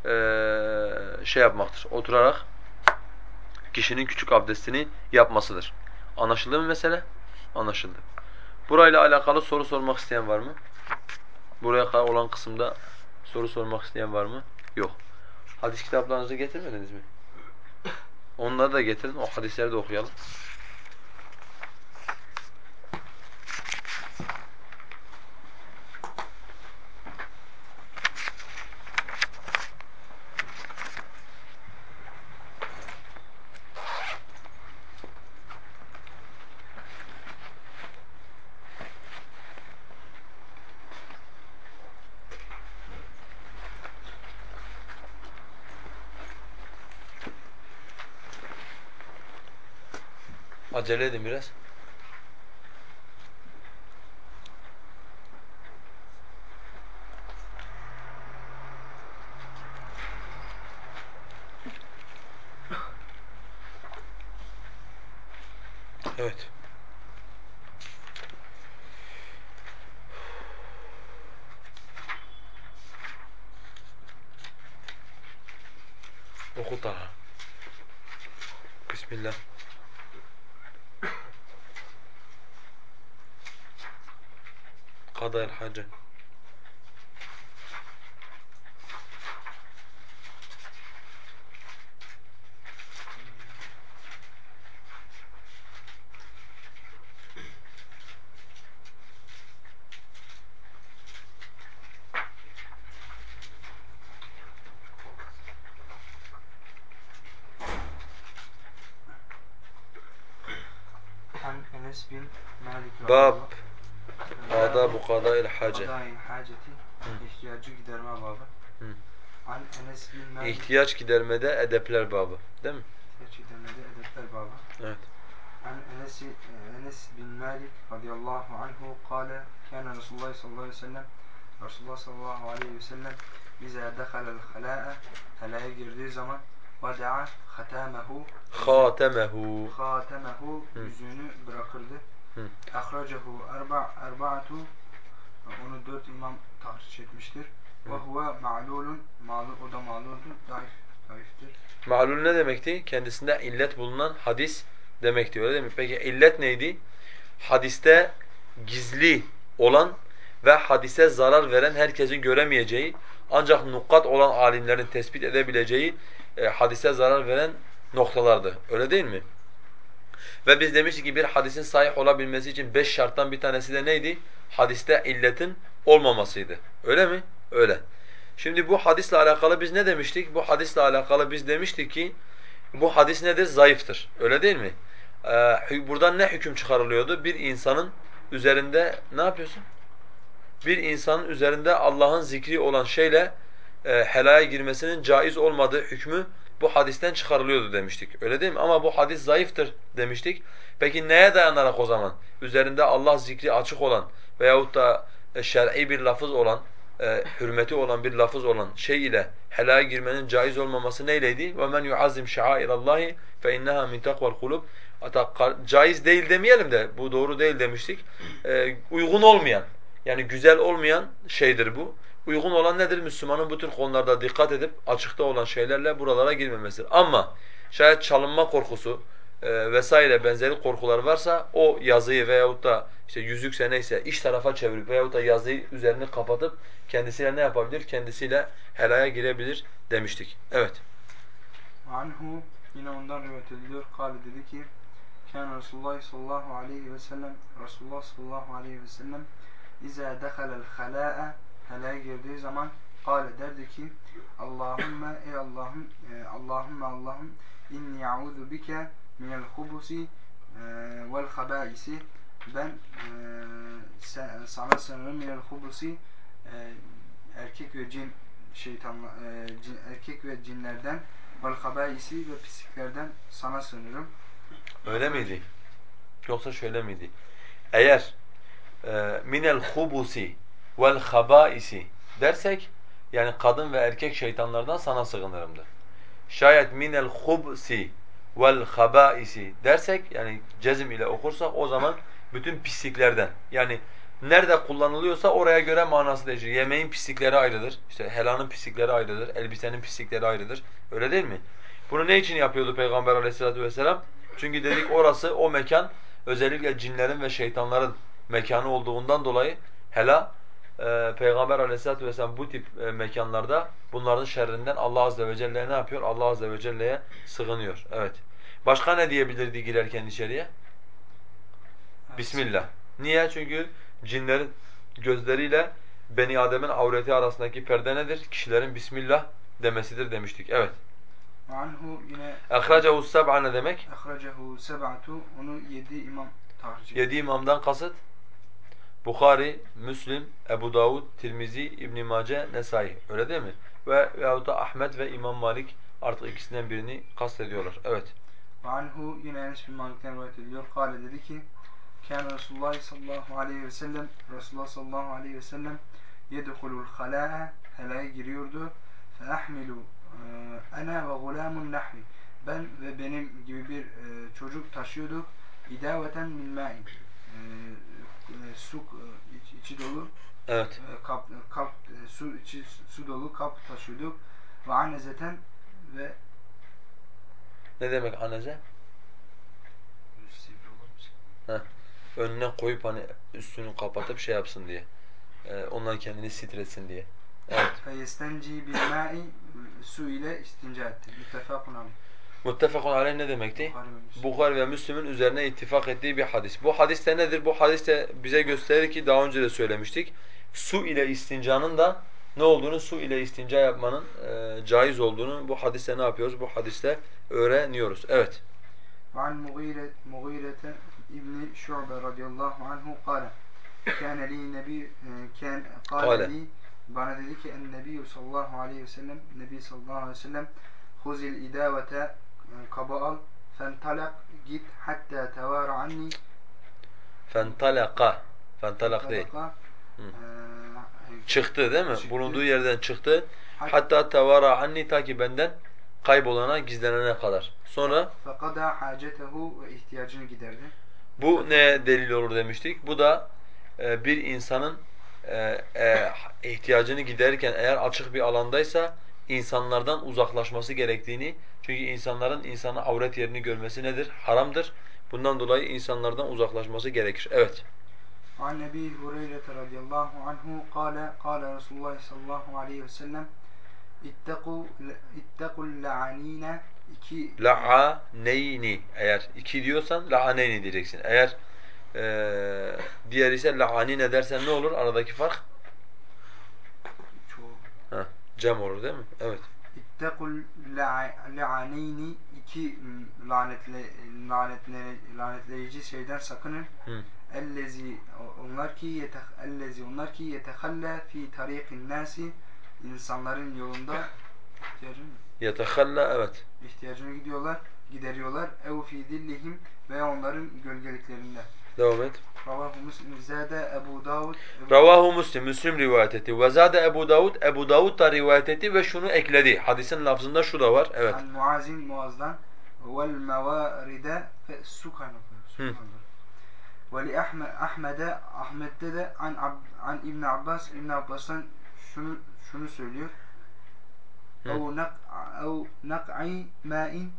ee, şey yapmaktır. Oturarak kişinin küçük abdestini yapmasıdır. Anlaşıldı mı mesele? Anlaşıldı. Burayla alakalı soru sormak isteyen var mı? Buraya kadar olan kısımda soru sormak isteyen var mı? Yok. Hadis kitaplarınızı getirmediniz mi? Onları da getirin, o hadisleri de okuyalım. Acele edin biraz. Evet. Oku Taha. Bismillah. Kada'il hacı. An Enes bin Malik Bab radıyallahu Adabu Kada'il hacı. Kadâin haceti ihtiyacı giderme babı. Hı. An Enes bin Malik İhtiyaç gidermede edepler babı. Değil mi? ihtiyaç gidermede edepler babı. Evet. An Enes Enes bin Malik radıyallahu anhu kâle kâne Resulullah sallallahu aleyhi ve sellem Resulullah sallallahu aleyhi ve sellem izâ dehalel halâ'e halaya girdiği zaman vada'a hatamehu Khatemehu. Khatemehu yüzüğünü bırakırdı. Hı. Ahracehu erba erbaatu onu dört imam tahriş etmiştir. Ve huve ma'lulun mağlul o da mağluldur. Zayıf zayıftır. Ma'lul ne demekti? Kendisinde illet bulunan hadis demekti. Öyle değil mi? Peki illet neydi? Hadiste gizli olan ve hadise zarar veren, herkesin göremeyeceği, ancak nukkat olan alimlerin tespit edebileceği e, hadise zarar veren noktalardı. Öyle değil mi? Ve biz demiştik ki bir hadisin sahih olabilmesi için beş şarttan bir tanesi de neydi? Hadiste illetin olmamasıydı. Öyle mi? Öyle. Şimdi bu hadisle alakalı biz ne demiştik? Bu hadisle alakalı biz demiştik ki bu hadis nedir? Zayıftır. Öyle değil mi? Ee, buradan ne hüküm çıkarılıyordu? Bir insanın üzerinde ne yapıyorsun? Bir insanın üzerinde Allah'ın zikri olan şeyle e, helaya girmesinin caiz olmadığı hükmü bu hadisten çıkarılıyordu demiştik. Öyle değil mi? Ama bu hadis zayıftır demiştik. Peki neye dayanarak o zaman? Üzerinde Allah zikri açık olan veyahut da e, şer'i bir lafız olan, e, hürmeti olan bir lafız olan şey ile helaya girmenin caiz olmaması neyleydi? وَمَنْ يُعَزِّمْ شَعَائِرَ اللّٰهِ فَاِنَّهَا مِنْ تَقْوَى الْقُلُوبِ Hatta caiz değil demeyelim de bu doğru değil demiştik. E, uygun olmayan, yani güzel olmayan şeydir bu. Uygun olan nedir? Müslümanın bu tür konularda dikkat edip açıkta olan şeylerle buralara girmemesidir. Ama şayet çalınma korkusu e, vesaire benzeri korkular varsa o yazıyı veyahut da işte yüzükse neyse iç tarafa çevirip veyahut da yazıyı üzerini kapatıp kendisiyle ne yapabilir? Kendisiyle helaya girebilir demiştik. Evet. Anhu yine ondan rivayet ediliyor. Kâle dedi ki Kâne Resulullah sallallahu aleyhi ve sellem Resulullah sallallahu aleyhi ve sellem İzâ dehalel halâ'e helaya girdiği zaman kâle derdi ki Allahümme ey Allah'ım e, Allahümme Allah'ım inni a'udhu bike minel hubusi e, vel habâisi ben e, sen, sana sığınırım minel hubusi e, erkek ve cin şeytanla e, cin, erkek ve cinlerden vel habâisi ve pisliklerden sana sığınırım. Öyle miydi? Yoksa şöyle miydi? Eğer e, minel hubusi vel habaisi dersek yani kadın ve erkek şeytanlardan sana sığınırımdır. Şayet minel hubsi vel habaisi dersek yani cezim ile okursak o zaman bütün pisliklerden yani nerede kullanılıyorsa oraya göre manası değişir. Yemeğin pislikleri ayrıdır. İşte helanın pislikleri ayrıdır. Elbisenin pislikleri ayrıdır. Öyle değil mi? Bunu ne için yapıyordu Peygamber Aleyhisselatü vesselam? Çünkü dedik orası o mekan özellikle cinlerin ve şeytanların mekanı olduğundan dolayı hela e, Peygamber Aleyhisselatü vesselam bu tip e, mekanlarda bunların şerrinden Allah azze ve celle ne yapıyor? Allah azze ve celle'ye sığınıyor. Evet. Başka ne diyebilirdi girerken içeriye? Bismillah. Niye? Çünkü cinlerin gözleriyle Beni Adem'in avreti arasındaki perde nedir? Kişilerin Bismillah demesidir demiştik. Evet. Anhu yine اَخْرَجَهُ السَّبْعَ ne demek? Ahracehu seb'atu onu yedi imam tahriş etti. Yedi imamdan kasıt? Bukhari, Müslim, Ebu Davud, Tirmizi, İbn Mace, Nesai. Öyle değil mi? Ve veyahut da Ahmed ve İmam Malik artık ikisinden birini kastediyorlar. Evet. Ve anhu yine Enes bin Malik'ten rivayet ediliyor. Kale dedi ki Kâne Resulullah sallallahu aleyhi ve sellem Resulullah sallallahu aleyhi ve sellem yedhulul halâ'e helaya giriyordu. Fe ahmilu ana ve gulâmun nahvi ben ve benim gibi bir e, çocuk taşıyorduk. İdâveten min mâin e, e, su e, iç, içi dolu Evet. e, kap, kap e, su içi su dolu kap taşıyorduk. Ve anezeten ve Ne demek anaze? Heh. Önüne koyup hani üstünü kapatıp şey yapsın diye. Ee, ondan kendini sitretsin diye. Evet. Feyestenci bilmâ'i su ile istinca etti. Müttefakun aleyh. Muttefakun aleyh ne demekti? Buhari ve Müslim. Bukhari ve Müslim'in üzerine ittifak ettiği bir hadis. Bu hadis de nedir? Bu hadis de bize gösterir ki daha önce de söylemiştik. Su ile istincanın da ne olduğunu, su ile istinca yapmanın e, caiz olduğunu bu hadiste ne yapıyoruz? Bu hadiste öğreniyoruz. Evet. وعن مغيرة مغيرة ابن شعبة رضي الله عنه قال كان لي نبي كان قال قال. لي bana dedi ki en nebi sallallahu aleyhi ve sellem nebi sallallahu aleyhi ve sellem huzil idavete kaba al fentalak git hatta tevara anni Fentalaka. Fentalak değil. fentalaka Hı. e, Çıktı değil mi? Çıktı. Bulunduğu yerden çıktı. Hat- Hatta tevara anni ta ki benden kaybolana, gizlenene kadar. Sonra fakada hacetehu ve ihtiyacını giderdi. bu neye delil olur demiştik? Bu da e, bir insanın e, e, ihtiyacını giderirken eğer açık bir alandaysa insanlardan uzaklaşması gerektiğini, çünkü insanların insana avret yerini görmesi nedir? Haramdır. Bundan dolayı insanlardan uzaklaşması gerekir. Evet. An Ebi Hureyre radıyallahu anhu kâle kâle Resulullah sallallahu aleyhi ve sellem İttekû ittekul la'anîne iki La'aneyni. Eğer iki diyorsan la'aneyni diyeceksin. Eğer e, diğer ise la'anine dersen ne olur? Aradaki fark? çoğu. Heh, cem olur değil mi? Evet. İttekul la'aneyni iki lanetle lanetle lanetleyici şeyden sakının. Hı. Ellezi onlar ki yete ellezi onlar ki yetehalla fi tariqin nasi insanların yolunda ihtiyacını Yetehalla evet. ihtiyacını gidiyorlar, gideriyorlar. Ev fi zillihim ve onların gölgeliklerinde. Devam et. Ravahu Müslim zade Ebu Davud Ebu Ravahu Müslim, Müslim rivayet etti. Ve zade Ebu Davud, Ebu Davud da rivayet etti ve şunu ekledi. Hadisin lafzında şu da var. Evet. An Muazin Muaz'dan vel mevaride ve sukan Hı. ve li Ahmed'e Ahmet'te de an, an İbn Abbas İbn Abbas'tan şunu şunu söylüyor. Hı. Ev nak ev nak'i ma'in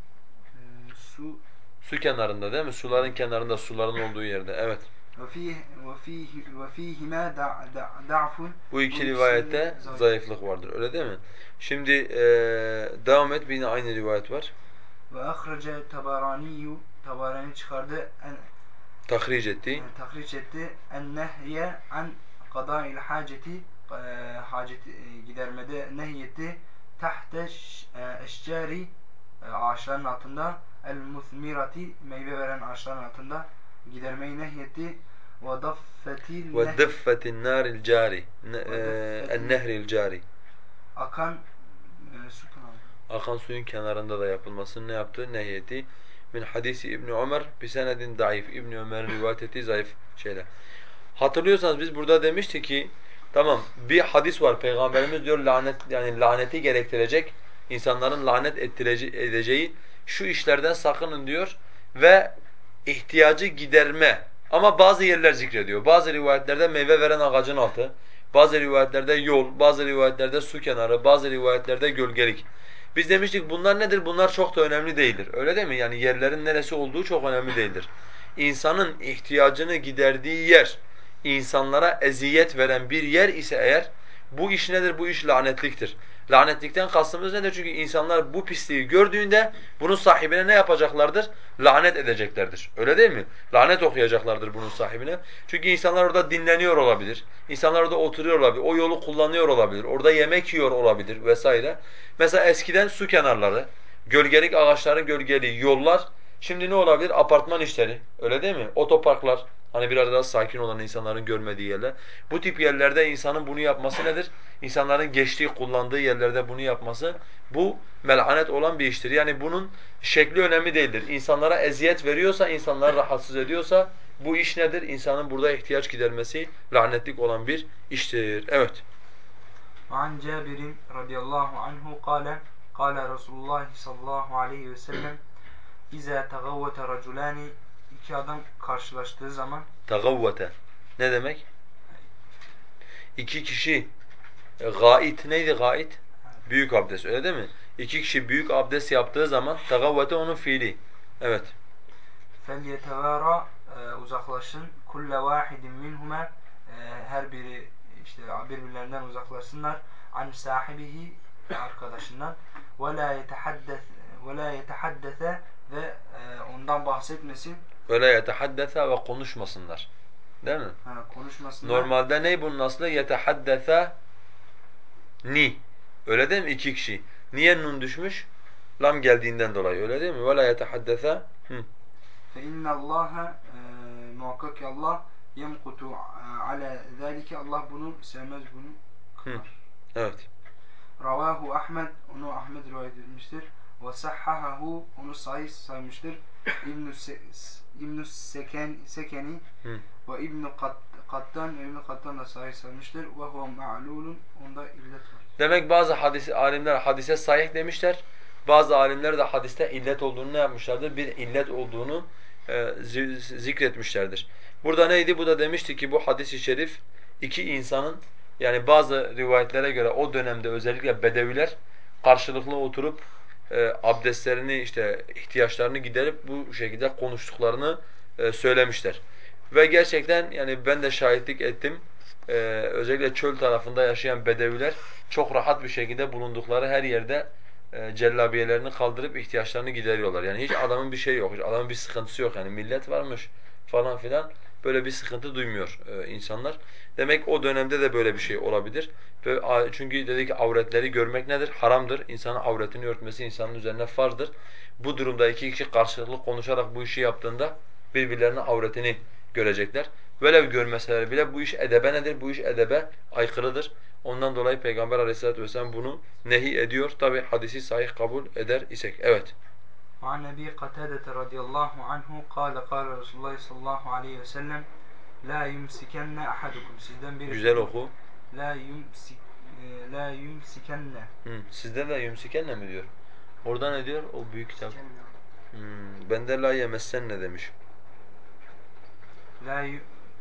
su Su kenarında değil mi? Suların kenarında, suların olduğu yerde. Evet. ve fihi ve fihi ve fihima da'fun. Bu iki Bu rivayette ikisinde zayıf. zayıflık vardır. Öyle değil mi? Şimdi ee, devam et. Bir yine aynı rivayet var. Ve ahrece Tabaraniyu Tabarani çıkardı en Tahric etti. tahriç etti en nehye an kadâil haceti e, hacet e, gidermede nehyetti tahte eşcari e, ağaçların altında el musmirati meyve veren ağaçların altında gidermeyi nehyetti ve daffetil Ve neh dıffetin naril cari. Ve En nehril cari. akan e, su kanalı. Akan suyun kenarında da yapılmasını ne yaptı? Nehyeti. Min hadisi İbn Ömer bi senedin zayıf. İbn Ömer'in rivayet ettiği zayıf şeyler. Hatırlıyorsanız biz burada demiştik ki tamam bir hadis var. Peygamberimiz diyor lanet yani laneti gerektirecek, insanların lanet ettirece- edeceği şu işlerden sakının diyor ve ihtiyacı giderme. Ama bazı yerler zikrediyor. Bazı rivayetlerde meyve veren ağacın altı, bazı rivayetlerde yol, bazı rivayetlerde su kenarı, bazı rivayetlerde gölgelik. Biz demiştik bunlar nedir? Bunlar çok da önemli değildir. Öyle değil mi? Yani yerlerin neresi olduğu çok önemli değildir. İnsanın ihtiyacını giderdiği yer, insanlara eziyet veren bir yer ise eğer, bu iş nedir? Bu iş lanetliktir. Lanetlikten kastımız nedir? Çünkü insanlar bu pisliği gördüğünde bunun sahibine ne yapacaklardır? Lanet edeceklerdir. Öyle değil mi? Lanet okuyacaklardır bunun sahibine. Çünkü insanlar orada dinleniyor olabilir. İnsanlar orada oturuyor olabilir. O yolu kullanıyor olabilir. Orada yemek yiyor olabilir vesaire. Mesela eskiden su kenarları, gölgelik ağaçların gölgeliği, yollar. Şimdi ne olabilir? Apartman işleri. Öyle değil mi? Otoparklar. Hani biraz daha sakin olan insanların görmediği yerler. Bu tip yerlerde insanın bunu yapması nedir? İnsanların geçtiği, kullandığı yerlerde bunu yapması, bu melanet olan bir iştir. Yani bunun şekli önemli değildir. İnsanlara eziyet veriyorsa, insanları rahatsız ediyorsa bu iş nedir? İnsanın burada ihtiyaç gidermesi lanetlik olan bir iştir. Evet. An Cabir radıyallahu anhu kâle kâle Resulullah sallallahu aleyhi ve sellem İza tegavvete raculani iki adam karşılaştığı zaman Tegavvete. Ne demek? İki kişi e, gait neydi gait? Büyük abdest öyle değil mi? İki kişi büyük abdest yaptığı zaman tegavvete onun fiili. Evet. فَلْيَتَوَارَى uzaklaşın. كُلَّ وَاحِدٍ مِنْهُمَا her biri işte birbirlerinden uzaklaşsınlar. عَنْ سَاحِبِهِ arkadaşından. وَلَا يَتَحَدَّث وَلَا يَتَحَدَّثَ ve ondan bahsetmesin. وَلَا يَتَحَدَّثَ ve konuşmasınlar. Değil mi? Ha, konuşmasınlar. Normalde ne bunun aslı? يَتَحَدَّثَ ni. Öyle değil mi? İki kişi. Niye nun düşmüş? Lam geldiğinden dolayı. Öyle değil mi? وَلَا يَتَحَدَّثَ فَاِنَّ اللّٰهَ muhakkak ki Allah yemkutu ala zâlike Allah bunu sevmez, bunu kınar. Evet. Ravahu Ahmed, onu Ahmed rivayet etmiştir. Ve sahhahahu, onu sahih saymıştır. İbn-i Seken, Sekeni Hı. ve İbn-i Kattan, İbn-i Kattan da sahih saymıştır. Ve huve ma'lulun, onda illet var. Demek bazı hadis, alimler hadise sahih demişler. Bazı alimler de hadiste illet olduğunu ne yapmışlardır? Bir illet olduğunu e, zikretmişlerdir. Burada neydi? Bu da demişti ki bu hadis-i şerif iki insanın yani bazı rivayetlere göre o dönemde özellikle Bedeviler karşılıklı oturup e, abdestlerini işte ihtiyaçlarını giderip bu şekilde konuştuklarını e, söylemişler. Ve gerçekten yani ben de şahitlik ettim. Ee, özellikle çöl tarafında yaşayan Bedeviler çok rahat bir şekilde bulundukları her yerde e, cellabiyelerini kaldırıp ihtiyaçlarını gideriyorlar. Yani hiç adamın bir şey yok, hiç adamın bir sıkıntısı yok. Yani millet varmış falan filan böyle bir sıkıntı duymuyor e, insanlar. Demek o dönemde de böyle bir şey olabilir. Ve çünkü dedi ki avretleri görmek nedir? Haramdır. İnsanın avretini örtmesi insanın üzerine farzdır. Bu durumda iki kişi karşılıklı konuşarak bu işi yaptığında birbirlerinin avretini görecekler. Velev görmeseler bile bu iş edebe nedir? Bu iş edebe aykırıdır. Ondan dolayı Peygamber Aleyhisselatü vesselam bunu nehi ediyor. Tabi hadisi sahih kabul eder isek. Evet. وعن أبي قتادة رضي الله عنه قال قال رسول الله صلى الله عليه وسلم لا يمسكن أحدكم sizden biri Güzel oku. la yumsik la yumsikenne Hı. Sizde de yumsikenne mi diyor? Orada ne diyor? O büyük kitap. Cennet. Hmm. Bende la yemessenne demiş. la yu,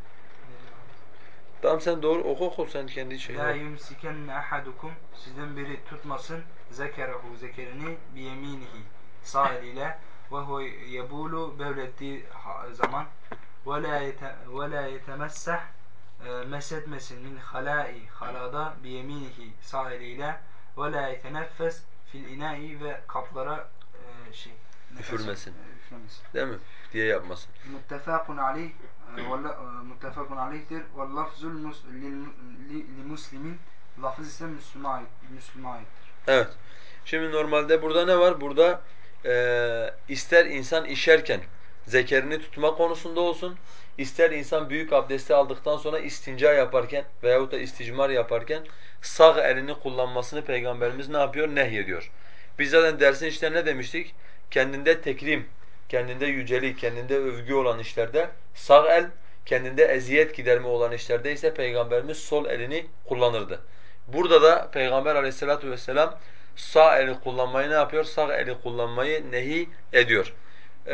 Tamam sen doğru oku oku sen kendi şeyini la oku. yumsikenne ahadukum sizden biri tutmasın zekerehu zekerini bi yeminihi sağ eliyle ve hu yebulu bevlettiği zaman ve la yete, ve la yetemessah mesetmesin min halai halada bi yeminihi sağ eliyle ve la yeteneffes fil inai ve kaplara e, şey nefes Üfürmesin. üflemesin. Değil mi? Diye yapmasın. Muttefakun aleyh muttefakun aleyhtir ve lafzul li muslimin lafız ise Müslüme ait, Müslüme aittir. Evet. Şimdi normalde burada ne var? Burada e, ister insan işerken zekerini tutma konusunda olsun, ister insan büyük abdesti aldıktan sonra istinca yaparken veyahut da isticmar yaparken sağ elini kullanmasını Peygamberimiz ne yapıyor? Nehyediyor. Biz zaten dersin işte ne demiştik? Kendinde tekrim, kendinde yücelik, kendinde övgü olan işlerde sağ el, kendinde eziyet giderme olan işlerde ise Peygamberimiz sol elini kullanırdı. Burada da Peygamber Aleyhisselatü vesselam sağ eli kullanmayı ne yapıyor? Sağ eli kullanmayı nehi ediyor. Ee,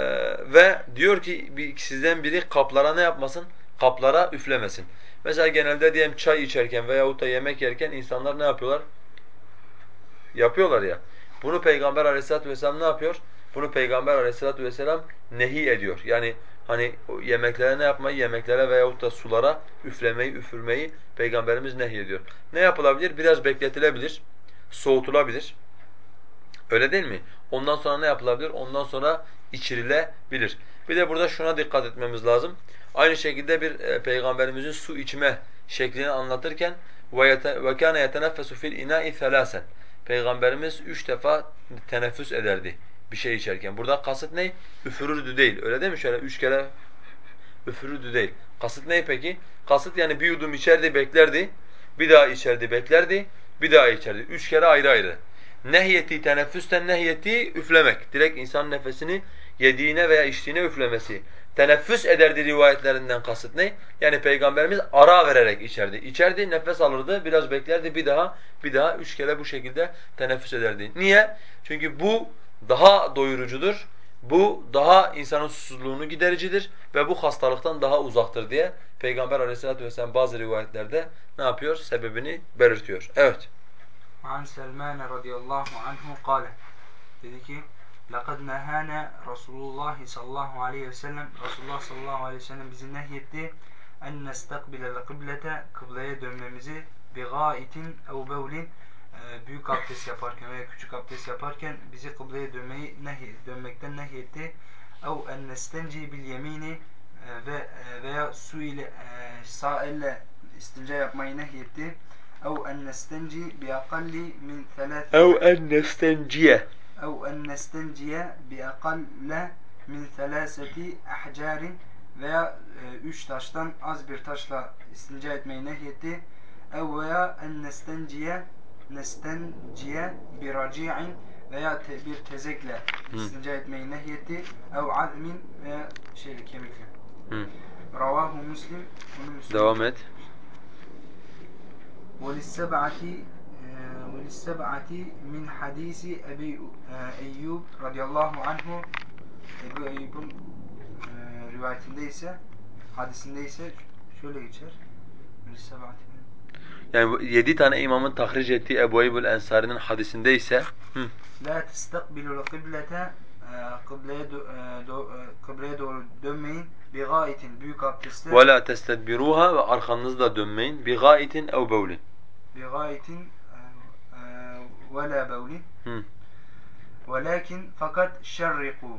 ve diyor ki sizden biri kaplara ne yapmasın? Kaplara üflemesin. Mesela genelde diyelim çay içerken veyahut da yemek yerken insanlar ne yapıyorlar? Yapıyorlar ya. Bunu Peygamber Aleyhisselatü vesselam ne yapıyor? Bunu Peygamber Aleyhisselatü vesselam nehi ediyor. Yani hani yemeklere ne yapmayı? Yemeklere veyahut da sulara üflemeyi, üfürmeyi Peygamberimiz nehi ediyor. Ne yapılabilir? Biraz bekletilebilir, soğutulabilir. Öyle değil mi? Ondan sonra ne yapılabilir? Ondan sonra içirilebilir. Bir de burada şuna dikkat etmemiz lazım. Aynı şekilde bir e, Peygamberimizin su içme şeklini anlatırken وَكَانَ يَتَنَفَّسُ فِي الْاِنَاءِ ثَلَاثًا Peygamberimiz üç defa teneffüs ederdi bir şey içerken. Burada kasıt ne? Üfürürdü değil. Öyle değil mi? Şöyle üç kere üfürürdü değil. Kasıt ne peki? Kasıt yani bir yudum içerdi, beklerdi. Bir daha içerdi, beklerdi. Bir daha içerdi. Üç kere ayrı ayrı. Nehyeti teneffüsten nehyeti üflemek. Direkt insan nefesini yediğine veya içtiğine üflemesi. Teneffüs ederdi rivayetlerinden kasıt ne? Yani Peygamberimiz ara vererek içerdi. İçerdi, nefes alırdı, biraz beklerdi, bir daha, bir daha üç kere bu şekilde teneffüs ederdi. Niye? Çünkü bu daha doyurucudur. Bu daha insanın susuzluğunu gidericidir ve bu hastalıktan daha uzaktır diye Peygamber Aleyhisselatü vesselam bazı rivayetlerde ne yapıyor? Sebebini belirtiyor. Evet. An Selman radıyallahu anhu kâle. Dedi ki لَقَدْ نَهَانَ Resulullah sallallahu aleyhi ve sellem Resulullah sallallahu aleyhi ve sellem bizi nehyetti en nestakbilel kıblete, kıbleye dönmemizi bi gaitin ev bevlin, büyük abdest yaparken veya küçük abdest yaparken bizi kıbleye dönmeyi nehy, dönmekten nehyetti. Ev en nestenci bil yemini, ve veya su ile sağ elle istinca yapmayı nehyetti. Ev en nestenci bi akalli min thalath ev en nestenciye ev en nestenciye bi akalle min thalaseti ahcarin, veya e, üç taştan az bir taşla istinca etmeyi nehyetti. Ev veya en nestenciye nestenciye bir raci'in, veya te, bir tezekle istinca etmeyi nehyetti. Ev azmin, veya şeyle, kemikle. Hı. Ravahu Müslim. Onu Müslim. Devam et. وَلِلسَّبْعَةِ وَلِلسَّبْعَةِ min hadisi Ebi Eyyub radıyallahu anhu. Ebu Eyyub'un e, rivayetinde ise, hadisinde ise şöyle geçer. وَلِلسَّبْعَةِ Yani bu yedi tane imamın tahric ettiği Ebu Eyyub el-Ensari'nin hadisinde ise hı. La testakbilul kıblete, kıbleye kıbleye doğru dönmeyin. Bi gaitin, büyük abdestle. Ve la testedbiruha, ve arkanızı da dönmeyin. Bi gaitin ev bevlin. Bi gaitin ve la bevlin. Velakin, fakat şerriku,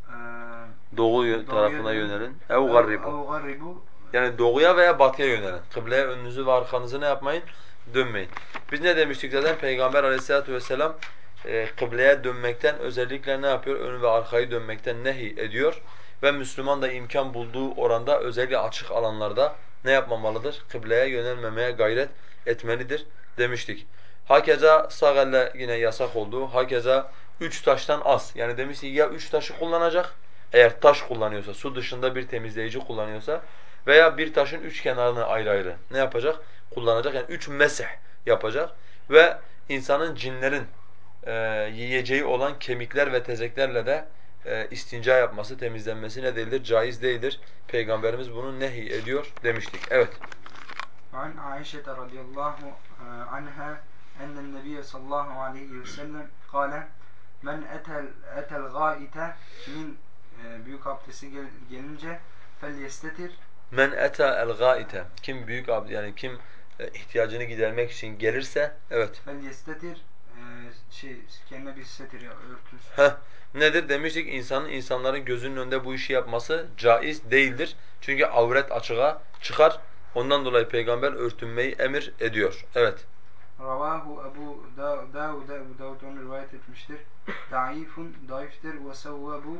Doğu tarafına yönelin. Ev garribu. Ev garribu. Yani doğuya veya batıya yönelin. Kıbleye önünüzü ve arkanızı ne yapmayın? Dönmeyin. Biz ne demiştik zaten? Peygamber Aleyhisselatü vesselam e, kıbleye dönmekten, özellikle ne yapıyor? Ön ve arkayı dönmekten nehy ediyor. Ve Müslüman da imkan bulduğu oranda, özellikle açık alanlarda ne yapmamalıdır? Kıbleye yönelmemeye gayret etmelidir demiştik. Hakeza sağ elle yine yasak olduğu, hakeza üç taştan az. Yani demiş ki ya üç taşı kullanacak, eğer taş kullanıyorsa, su dışında bir temizleyici kullanıyorsa, veya bir taşın üç kenarını ayrı ayrı ne yapacak? Kullanacak. Yani üç mesih yapacak ve insanın, cinlerin e, yiyeceği olan kemikler ve tezeklerle de e, istinca yapması, temizlenmesi ne değildir? Caiz değildir. Peygamberimiz bunu nehy ediyor demiştik. Evet. An Aişe radıyallahu anha ennen Nebiye sallallahu aleyhi ve sellem kâle men etel etel gâite, kimin e, büyük abdesti gel, gelince fel yestetir. Men eta el gâite, kim büyük abdest, yani kim e, ihtiyacını gidermek için gelirse, evet. Fel yestetir, e, şey, kendine bir setir ya, örtünsün. Heh, nedir demiştik? İnsanın, insanların gözünün önünde bu işi yapması caiz değildir. Çünkü avret açığa çıkar. Ondan dolayı Peygamber örtünmeyi emir ediyor. Evet. Ravahu Ebu Davud, Ebu Davud onu rivayet etmiştir. Daifun, daiftir. Ve sevvebu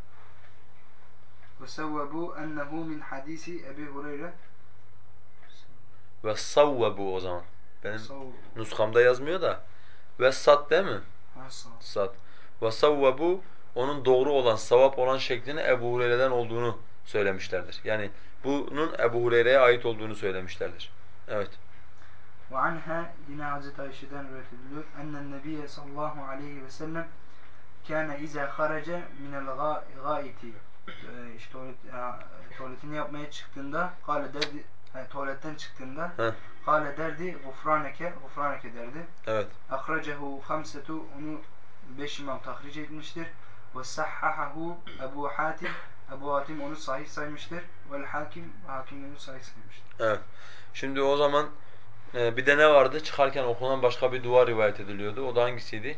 ve sevvebu ennehu min hadisi Ebi Hureyre. Ve savvebu o zaman. Benim Sav, nuskamda yazmıyor da. Ve sat değil mi? ha, sav. Sat. Ve savvebu, onun doğru olan, savap olan şeklini Ebu Hureyre'den olduğunu söylemişlerdir. Yani bunun Ebu Hureyre'ye ait olduğunu söylemişlerdir. Evet. Ve anha, yine Hazreti Ayşe'den rivayet ediliyor. Ennen Nebiye sallallahu aleyhi ve sellem kâne izâ harace minel gâiti. İşte tuvalet, tuvaletini yapmaya çıktığında, kâle derdi, yani tuvaletten çıktığında, Heh. kâle derdi gufraneke, gufraneke derdi. Evet. Akhracehu hamsetu, onu beş imam tahric etmiştir. Ve sahhahahu Ebu Hatim, Ebu Hatim onu sahih saymıştır. Vel hakim, hakim onu sahih saymıştır. Evet. Şimdi o zaman e, bir de ne vardı? Çıkarken okunan başka bir dua rivayet ediliyordu. O da hangisiydi?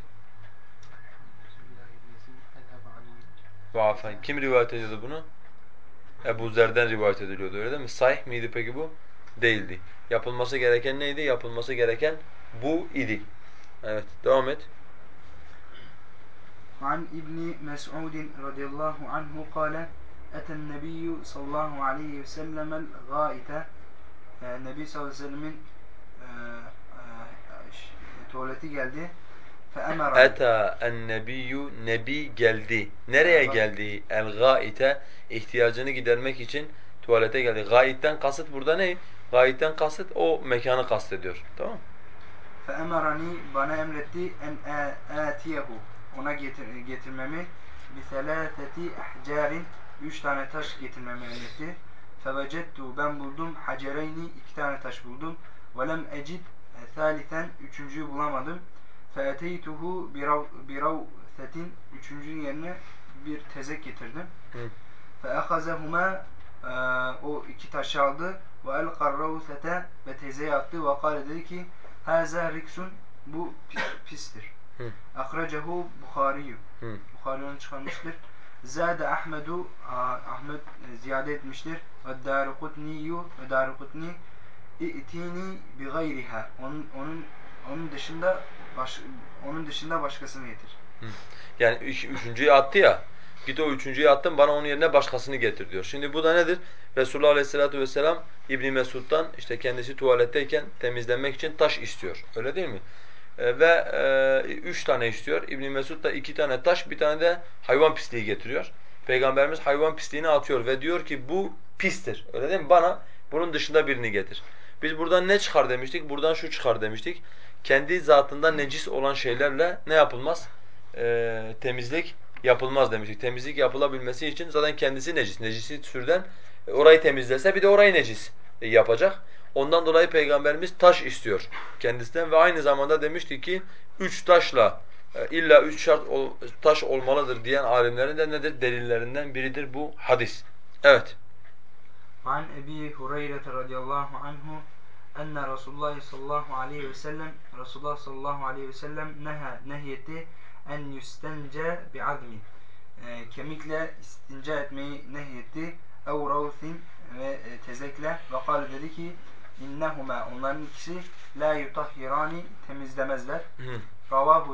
Vaafen. Kim rivayet ediyordu bunu? Ebu Zer'den rivayet ediliyordu, öyle değil mi? Sahih miydi peki bu? Değildi. Yapılması gereken neydi? Yapılması gereken bu idi. Evet, devam et. An İbni Mes'udin radıyallahu anhu kâle eten nebiyyü sallallahu aleyhi ve sellemel gâite. Nebi sallallahu aleyhi ve sellemin e, e, tuvaleti geldi. Fe'emerani. Eta en-nebiyyü, nebi geldi. Nereye geldi? El-gâite, ihtiyacını gidermek için tuvalete geldi. Gâitten kasıt burada ne? Gâitten kasıt o mekanı kastediyor. Tamam mı? Fe'emerani, bana emretti en atiyehu, ona getir, getirmemi, bi selâseti ahcarin, üç tane taş getirmemi emretti. Fevecettu, ben buldum, hacereyni, iki tane taş buldum. Ve lem ecid thâliten, üçüncüyü bulamadım. فَاَتَيْتُهُ بِرَوْثَةٍ Üçüncünün yerine bir tezek getirdim. فَاَخَذَهُمَا O iki taşı aldı. وَاَلْقَ الرَّوْثَةَ Ve tezeyi attı. وَقَالَ dedi ki هَذَا رِكْسٌ Bu pistir. اَخْرَجَهُ Bukhariyyum. Bukhari onu çıkarmıştır. Zade Ahmedu Ahmet ziyade etmiştir. Ve Darukutniyu ve Darukutni İ'tini bi gayriha. Onun onun onun dışında baş, onun dışında başkasını getir. Yani üç, üçüncüyü attı ya. Git o üçüncüyü attın bana onun yerine başkasını getir diyor. Şimdi bu da nedir? Resulullah Aleyhisselatü Vesselam İbn Mesud'dan işte kendisi tuvaletteyken temizlenmek için taş istiyor. Öyle değil mi? E, ve e, üç tane istiyor. İbn Mesud da iki tane taş, bir tane de hayvan pisliği getiriyor. Peygamberimiz hayvan pisliğini atıyor ve diyor ki bu pistir. Öyle değil mi? Bana bunun dışında birini getir. Biz buradan ne çıkar demiştik? Buradan şu çıkar demiştik. Kendi zatında necis olan şeylerle ne yapılmaz? E, temizlik yapılmaz demiştik. Temizlik yapılabilmesi için zaten kendisi necis. Necisi türden e, orayı temizlese bir de orayı necis e, yapacak. Ondan dolayı Peygamberimiz taş istiyor kendisinden ve aynı zamanda demişti ki üç taşla e, illa üç şart ol, taş olmalıdır diyen alimlerin de nedir? Delillerinden biridir bu hadis. Evet. An Ebi Hureyre radıyallahu anhu enne Resulullah sallallahu aleyhi ve sellem Resulullah sallallahu aleyhi ve sellem neha nehyetti en yustence bi'azmin e, kemikle istinca etmeyi nehyetti ev ravthin ve e, tezekle ve kâle dedi ki innehuma onların ikisi la yutahhirani temizlemezler. Ravahu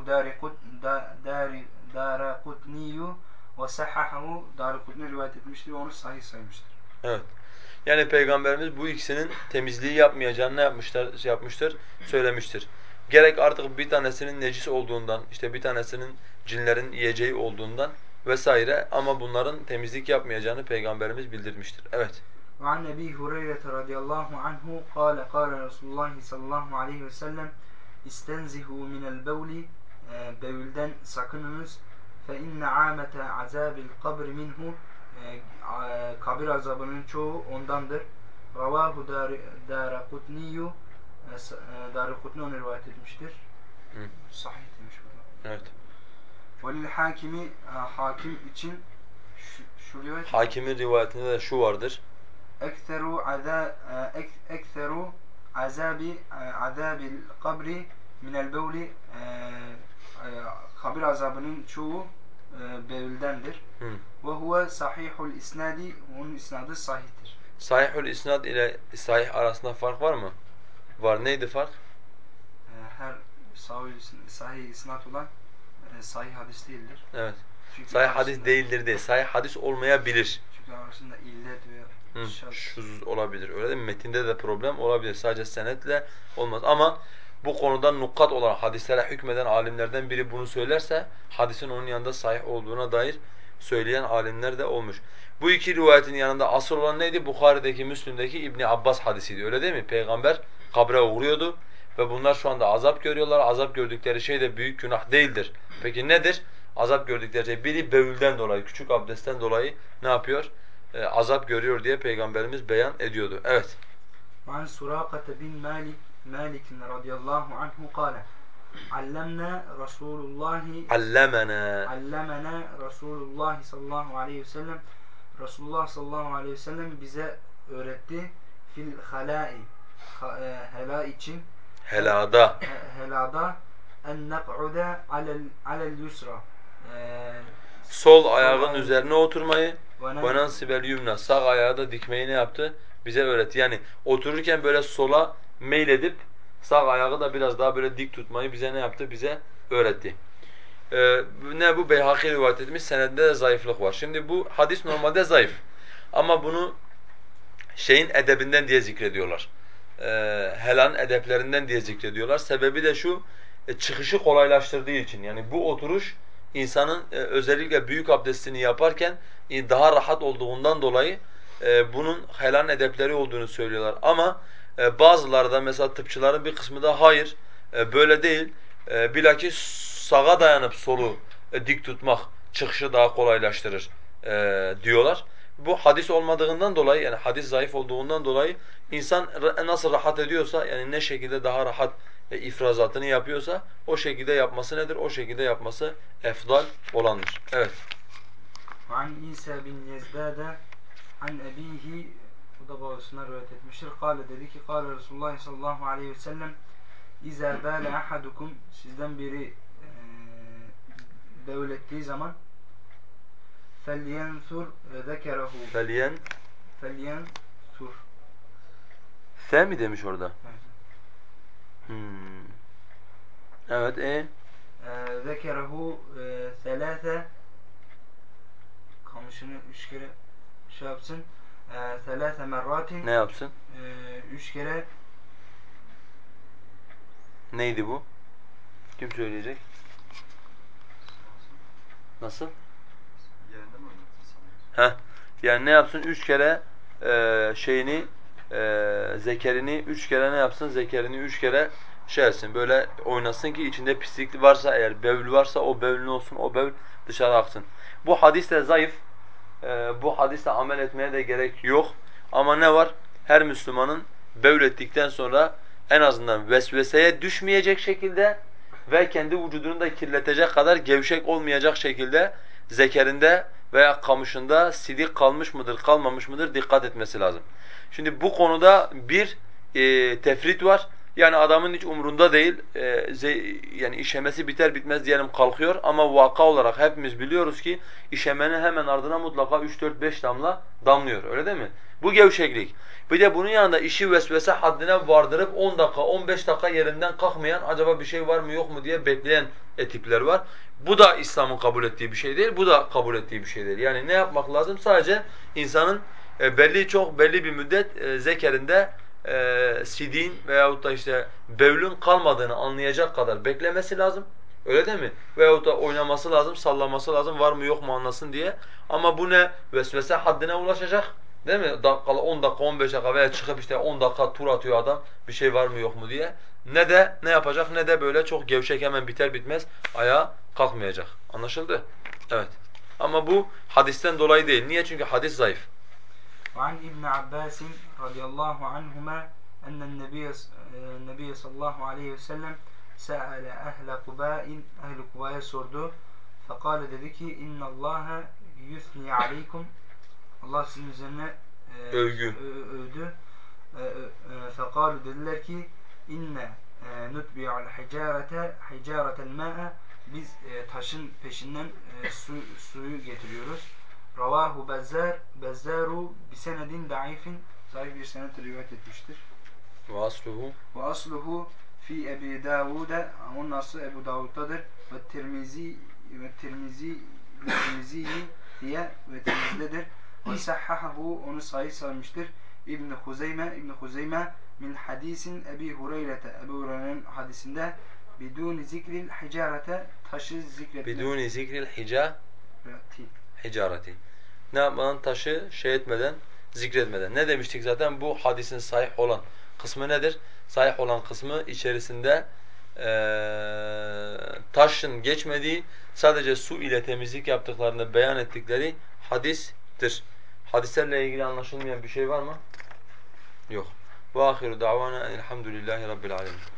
Daraqutniyu ve sahahahu Daraqutni rivayet etmiştir ve onu sahih saymıştır. Evet. Yani Peygamberimiz bu ikisinin temizliği yapmayacağını ne yapmışlar, şey yapmıştır, söylemiştir. Gerek artık bir tanesinin necis olduğundan, işte bir tanesinin cinlerin yiyeceği olduğundan vesaire ama bunların temizlik yapmayacağını Peygamberimiz bildirmiştir. Evet. وعن أبي هريرة رضي الله عنه قال قال رسول الله صلى الله عليه وسلم استنزهوا من البول Bevülden sakınınız فإن عامة عذاب القبر منه kabir azabının çoğu ondandır. Ravahu Daraqutniyu Daraqutni onu rivayet etmiştir. Hı. Sahih demiş burada. Evet. Velil hakimi hakim için şu, şu rivayet Hakimin rivayetinde de şu vardır. Ekseru azab ekseru azabi azabil kabri minel bevli kabir azabının çoğu bevüldendir. Ve huve sahihul isnadi onun isnadı sahihtir. Sahihul isnad ile sahih arasında fark var mı? Var. Neydi fark? Her sahih isnad olan sahih hadis değildir. Evet. Çünkü sahih hadis değildir değil. Sahih hadis olmayabilir. Çünkü arasında illet ve şuz olabilir. Öyle değil mi? Metinde de problem olabilir. Sadece senetle olmaz. Ama bu konudan nukkat olan hadislere hükmeden alimlerden biri bunu söylerse hadisin onun yanında sahih olduğuna dair söyleyen alimler de olmuş. Bu iki rivayetin yanında asıl olan neydi? Bukhari'deki, Müslim'deki İbn Abbas hadisiydi. Öyle değil mi? Peygamber kabre uğruyordu ve bunlar şu anda azap görüyorlar. Azap gördükleri şey de büyük günah değildir. Peki nedir? Azap gördükleri şey biri bevülden dolayı, küçük abdestten dolayı ne yapıyor? Ee, azap görüyor diye Peygamberimiz beyan ediyordu. Evet. An Surakata bin Malik Malik radıyallahu anhu kâle Allemna Resulullah Allemena Allemena Resulullah sallallahu aleyhi ve sellem Resulullah sallallahu aleyhi ve sellem bize öğretti fil halai hela için helada helada en nek'ude alel alel yusra sol ayağın üzerine oturmayı ve nansibel yumna sağ ayağı da dikmeyi ne yaptı? Bize öğretti. Yani otururken böyle sola meyledip sağ ayağı da biraz daha böyle dik tutmayı bize ne yaptı? Bize öğretti. Ee, ne bu? Beyhaki rivayet etmiş. Senedinde de zayıflık var. Şimdi bu hadis normalde zayıf. Ama bunu şeyin edebinden diye zikrediyorlar. Ee, helan edeplerinden diye zikrediyorlar. Sebebi de şu, e, çıkışı kolaylaştırdığı için. Yani bu oturuş insanın e, özellikle büyük abdestini yaparken e, daha rahat olduğundan dolayı e, bunun helan edepleri olduğunu söylüyorlar. Ama e, bazıları da mesela tıpçıların bir kısmı da hayır, e, böyle değil. E, bilakis sağa dayanıp solu e, dik tutmak çıkışı daha kolaylaştırır e, diyorlar. Bu hadis olmadığından dolayı yani hadis zayıf olduğundan dolayı insan nasıl rahat ediyorsa yani ne şekilde daha rahat e, ifrazatını yapıyorsa o şekilde yapması nedir? O şekilde yapması efdal olandır. Evet. وعن İsa bin Yezdade an ebihi, bu da babasına rivayet etmiştir. Kale dedi ki, kâle Resulullah sallallahu aleyhi ve sellem İzâ bâle ahadukum, sizden biri e, devlettiği zaman فَلْيَنْثُرْ ذَكَرَهُ Feliyen فَلْيَنْثُرْ F mi demiş orada? Evet. Hmm. Evet, e ذَكَرَهُ ثَلَاثَ, kamışını üç kere şey yapsın. ثَلَاثَ مَرَّاتٍ, ne yapsın? üç kere. Neydi bu? Kim söyleyecek? Nasıl? Yerinde mi oynattın Heh. sanıyorsun? Yani ne yapsın? Üç kere e, şeyini, e, zekerini üç kere ne yapsın? Zekerini üç kere şey etsin. Böyle oynasın ki içinde pislik varsa, eğer bevl varsa o bevl ne olsun? O bevl dışarı aksın. Bu hadis de zayıf. E, bu hadisle amel etmeye de gerek yok. Ama ne var? Her Müslümanın bevl ettikten sonra en azından vesveseye düşmeyecek şekilde ve kendi vücudunu da kirletecek kadar gevşek olmayacak şekilde zekerinde veya kamışında sidik kalmış mıdır, kalmamış mıdır dikkat etmesi lazım. Şimdi bu konuda bir e, tefrit var. Yani adamın hiç umrunda değil. E, ze, yani işemesi biter bitmez diyelim kalkıyor ama vaka olarak hepimiz biliyoruz ki işemenin hemen ardına mutlaka üç dört beş damla damlıyor. Öyle değil mi? Bu gevşeklik. Bir de bunun yanında işi vesvese haddine vardırıp on dakika, on beş dakika yerinden kalkmayan, acaba bir şey var mı yok mu diye bekleyen etipler var. Bu da İslam'ın kabul ettiği bir şey değil, bu da kabul ettiği bir şey değil. Yani ne yapmak lazım? Sadece insanın e, belli çok belli bir müddet e, zekerinde e, sidin veyahut da işte bevlün kalmadığını anlayacak kadar beklemesi lazım. Öyle değil mi? Veyahut da oynaması lazım, sallaması lazım, var mı yok mu anlasın diye. Ama bu ne? Vesvese haddine ulaşacak. Değil mi? Dakikalı on dakika, on beş dakika veya çıkıp işte on dakika tur atıyor adam bir şey var mı yok mu diye. Ne de ne yapacak ne de böyle çok gevşek hemen biter bitmez ayağa kalkmayacak. Anlaşıldı? Evet. Ama bu hadisten dolayı değil. Niye? Çünkü hadis zayıf. وعن ابن عباس رضي الله عنهما أن النبي النبي صلى الله عليه وسلم سأل أهل قباء أهل قباء sordu. فقال dedi ki إن الله يثني عليكم, Allah sizin üzerine e, Övgü. övdü. E, e, فقالوا dediler ki inne nutbi'ul hicarete hicaretel ma'a, biz e, taşın peşinden e, su, suyu getiriyoruz. Ravahu Bezzar, Bezzaru bisenedin daifin, zayıf bir senetle rivayet etmiştir. Ve asluhu Ve asluhu fi Ebi Davud'e, onun aslı Ebu Davud'dadır. Ve Tirmizi ve Tirmizi ve Tirmizi diye ve Tirmizi'dedir. Ve sahhahu, onu sahih saymıştır. İbn Huzeyme, İbn Huzeyme min hadisin Ebi Hureyre'te, Ebu Hureyre'nin hadisinde biduni zikril hicarete, taşı zikretmek. biduni zikril hica hicareti. Ne yapmadan? Taşı şey etmeden, zikretmeden. Ne demiştik zaten? Bu hadisin sahih olan kısmı nedir? Sahih olan kısmı içerisinde ee, taşın geçmediği, sadece su ile temizlik yaptıklarını beyan ettikleri hadistir. Hadislerle ilgili anlaşılmayan bir şey var mı? Yok. Ve ahiru davana elhamdülillahi rabbil alemin.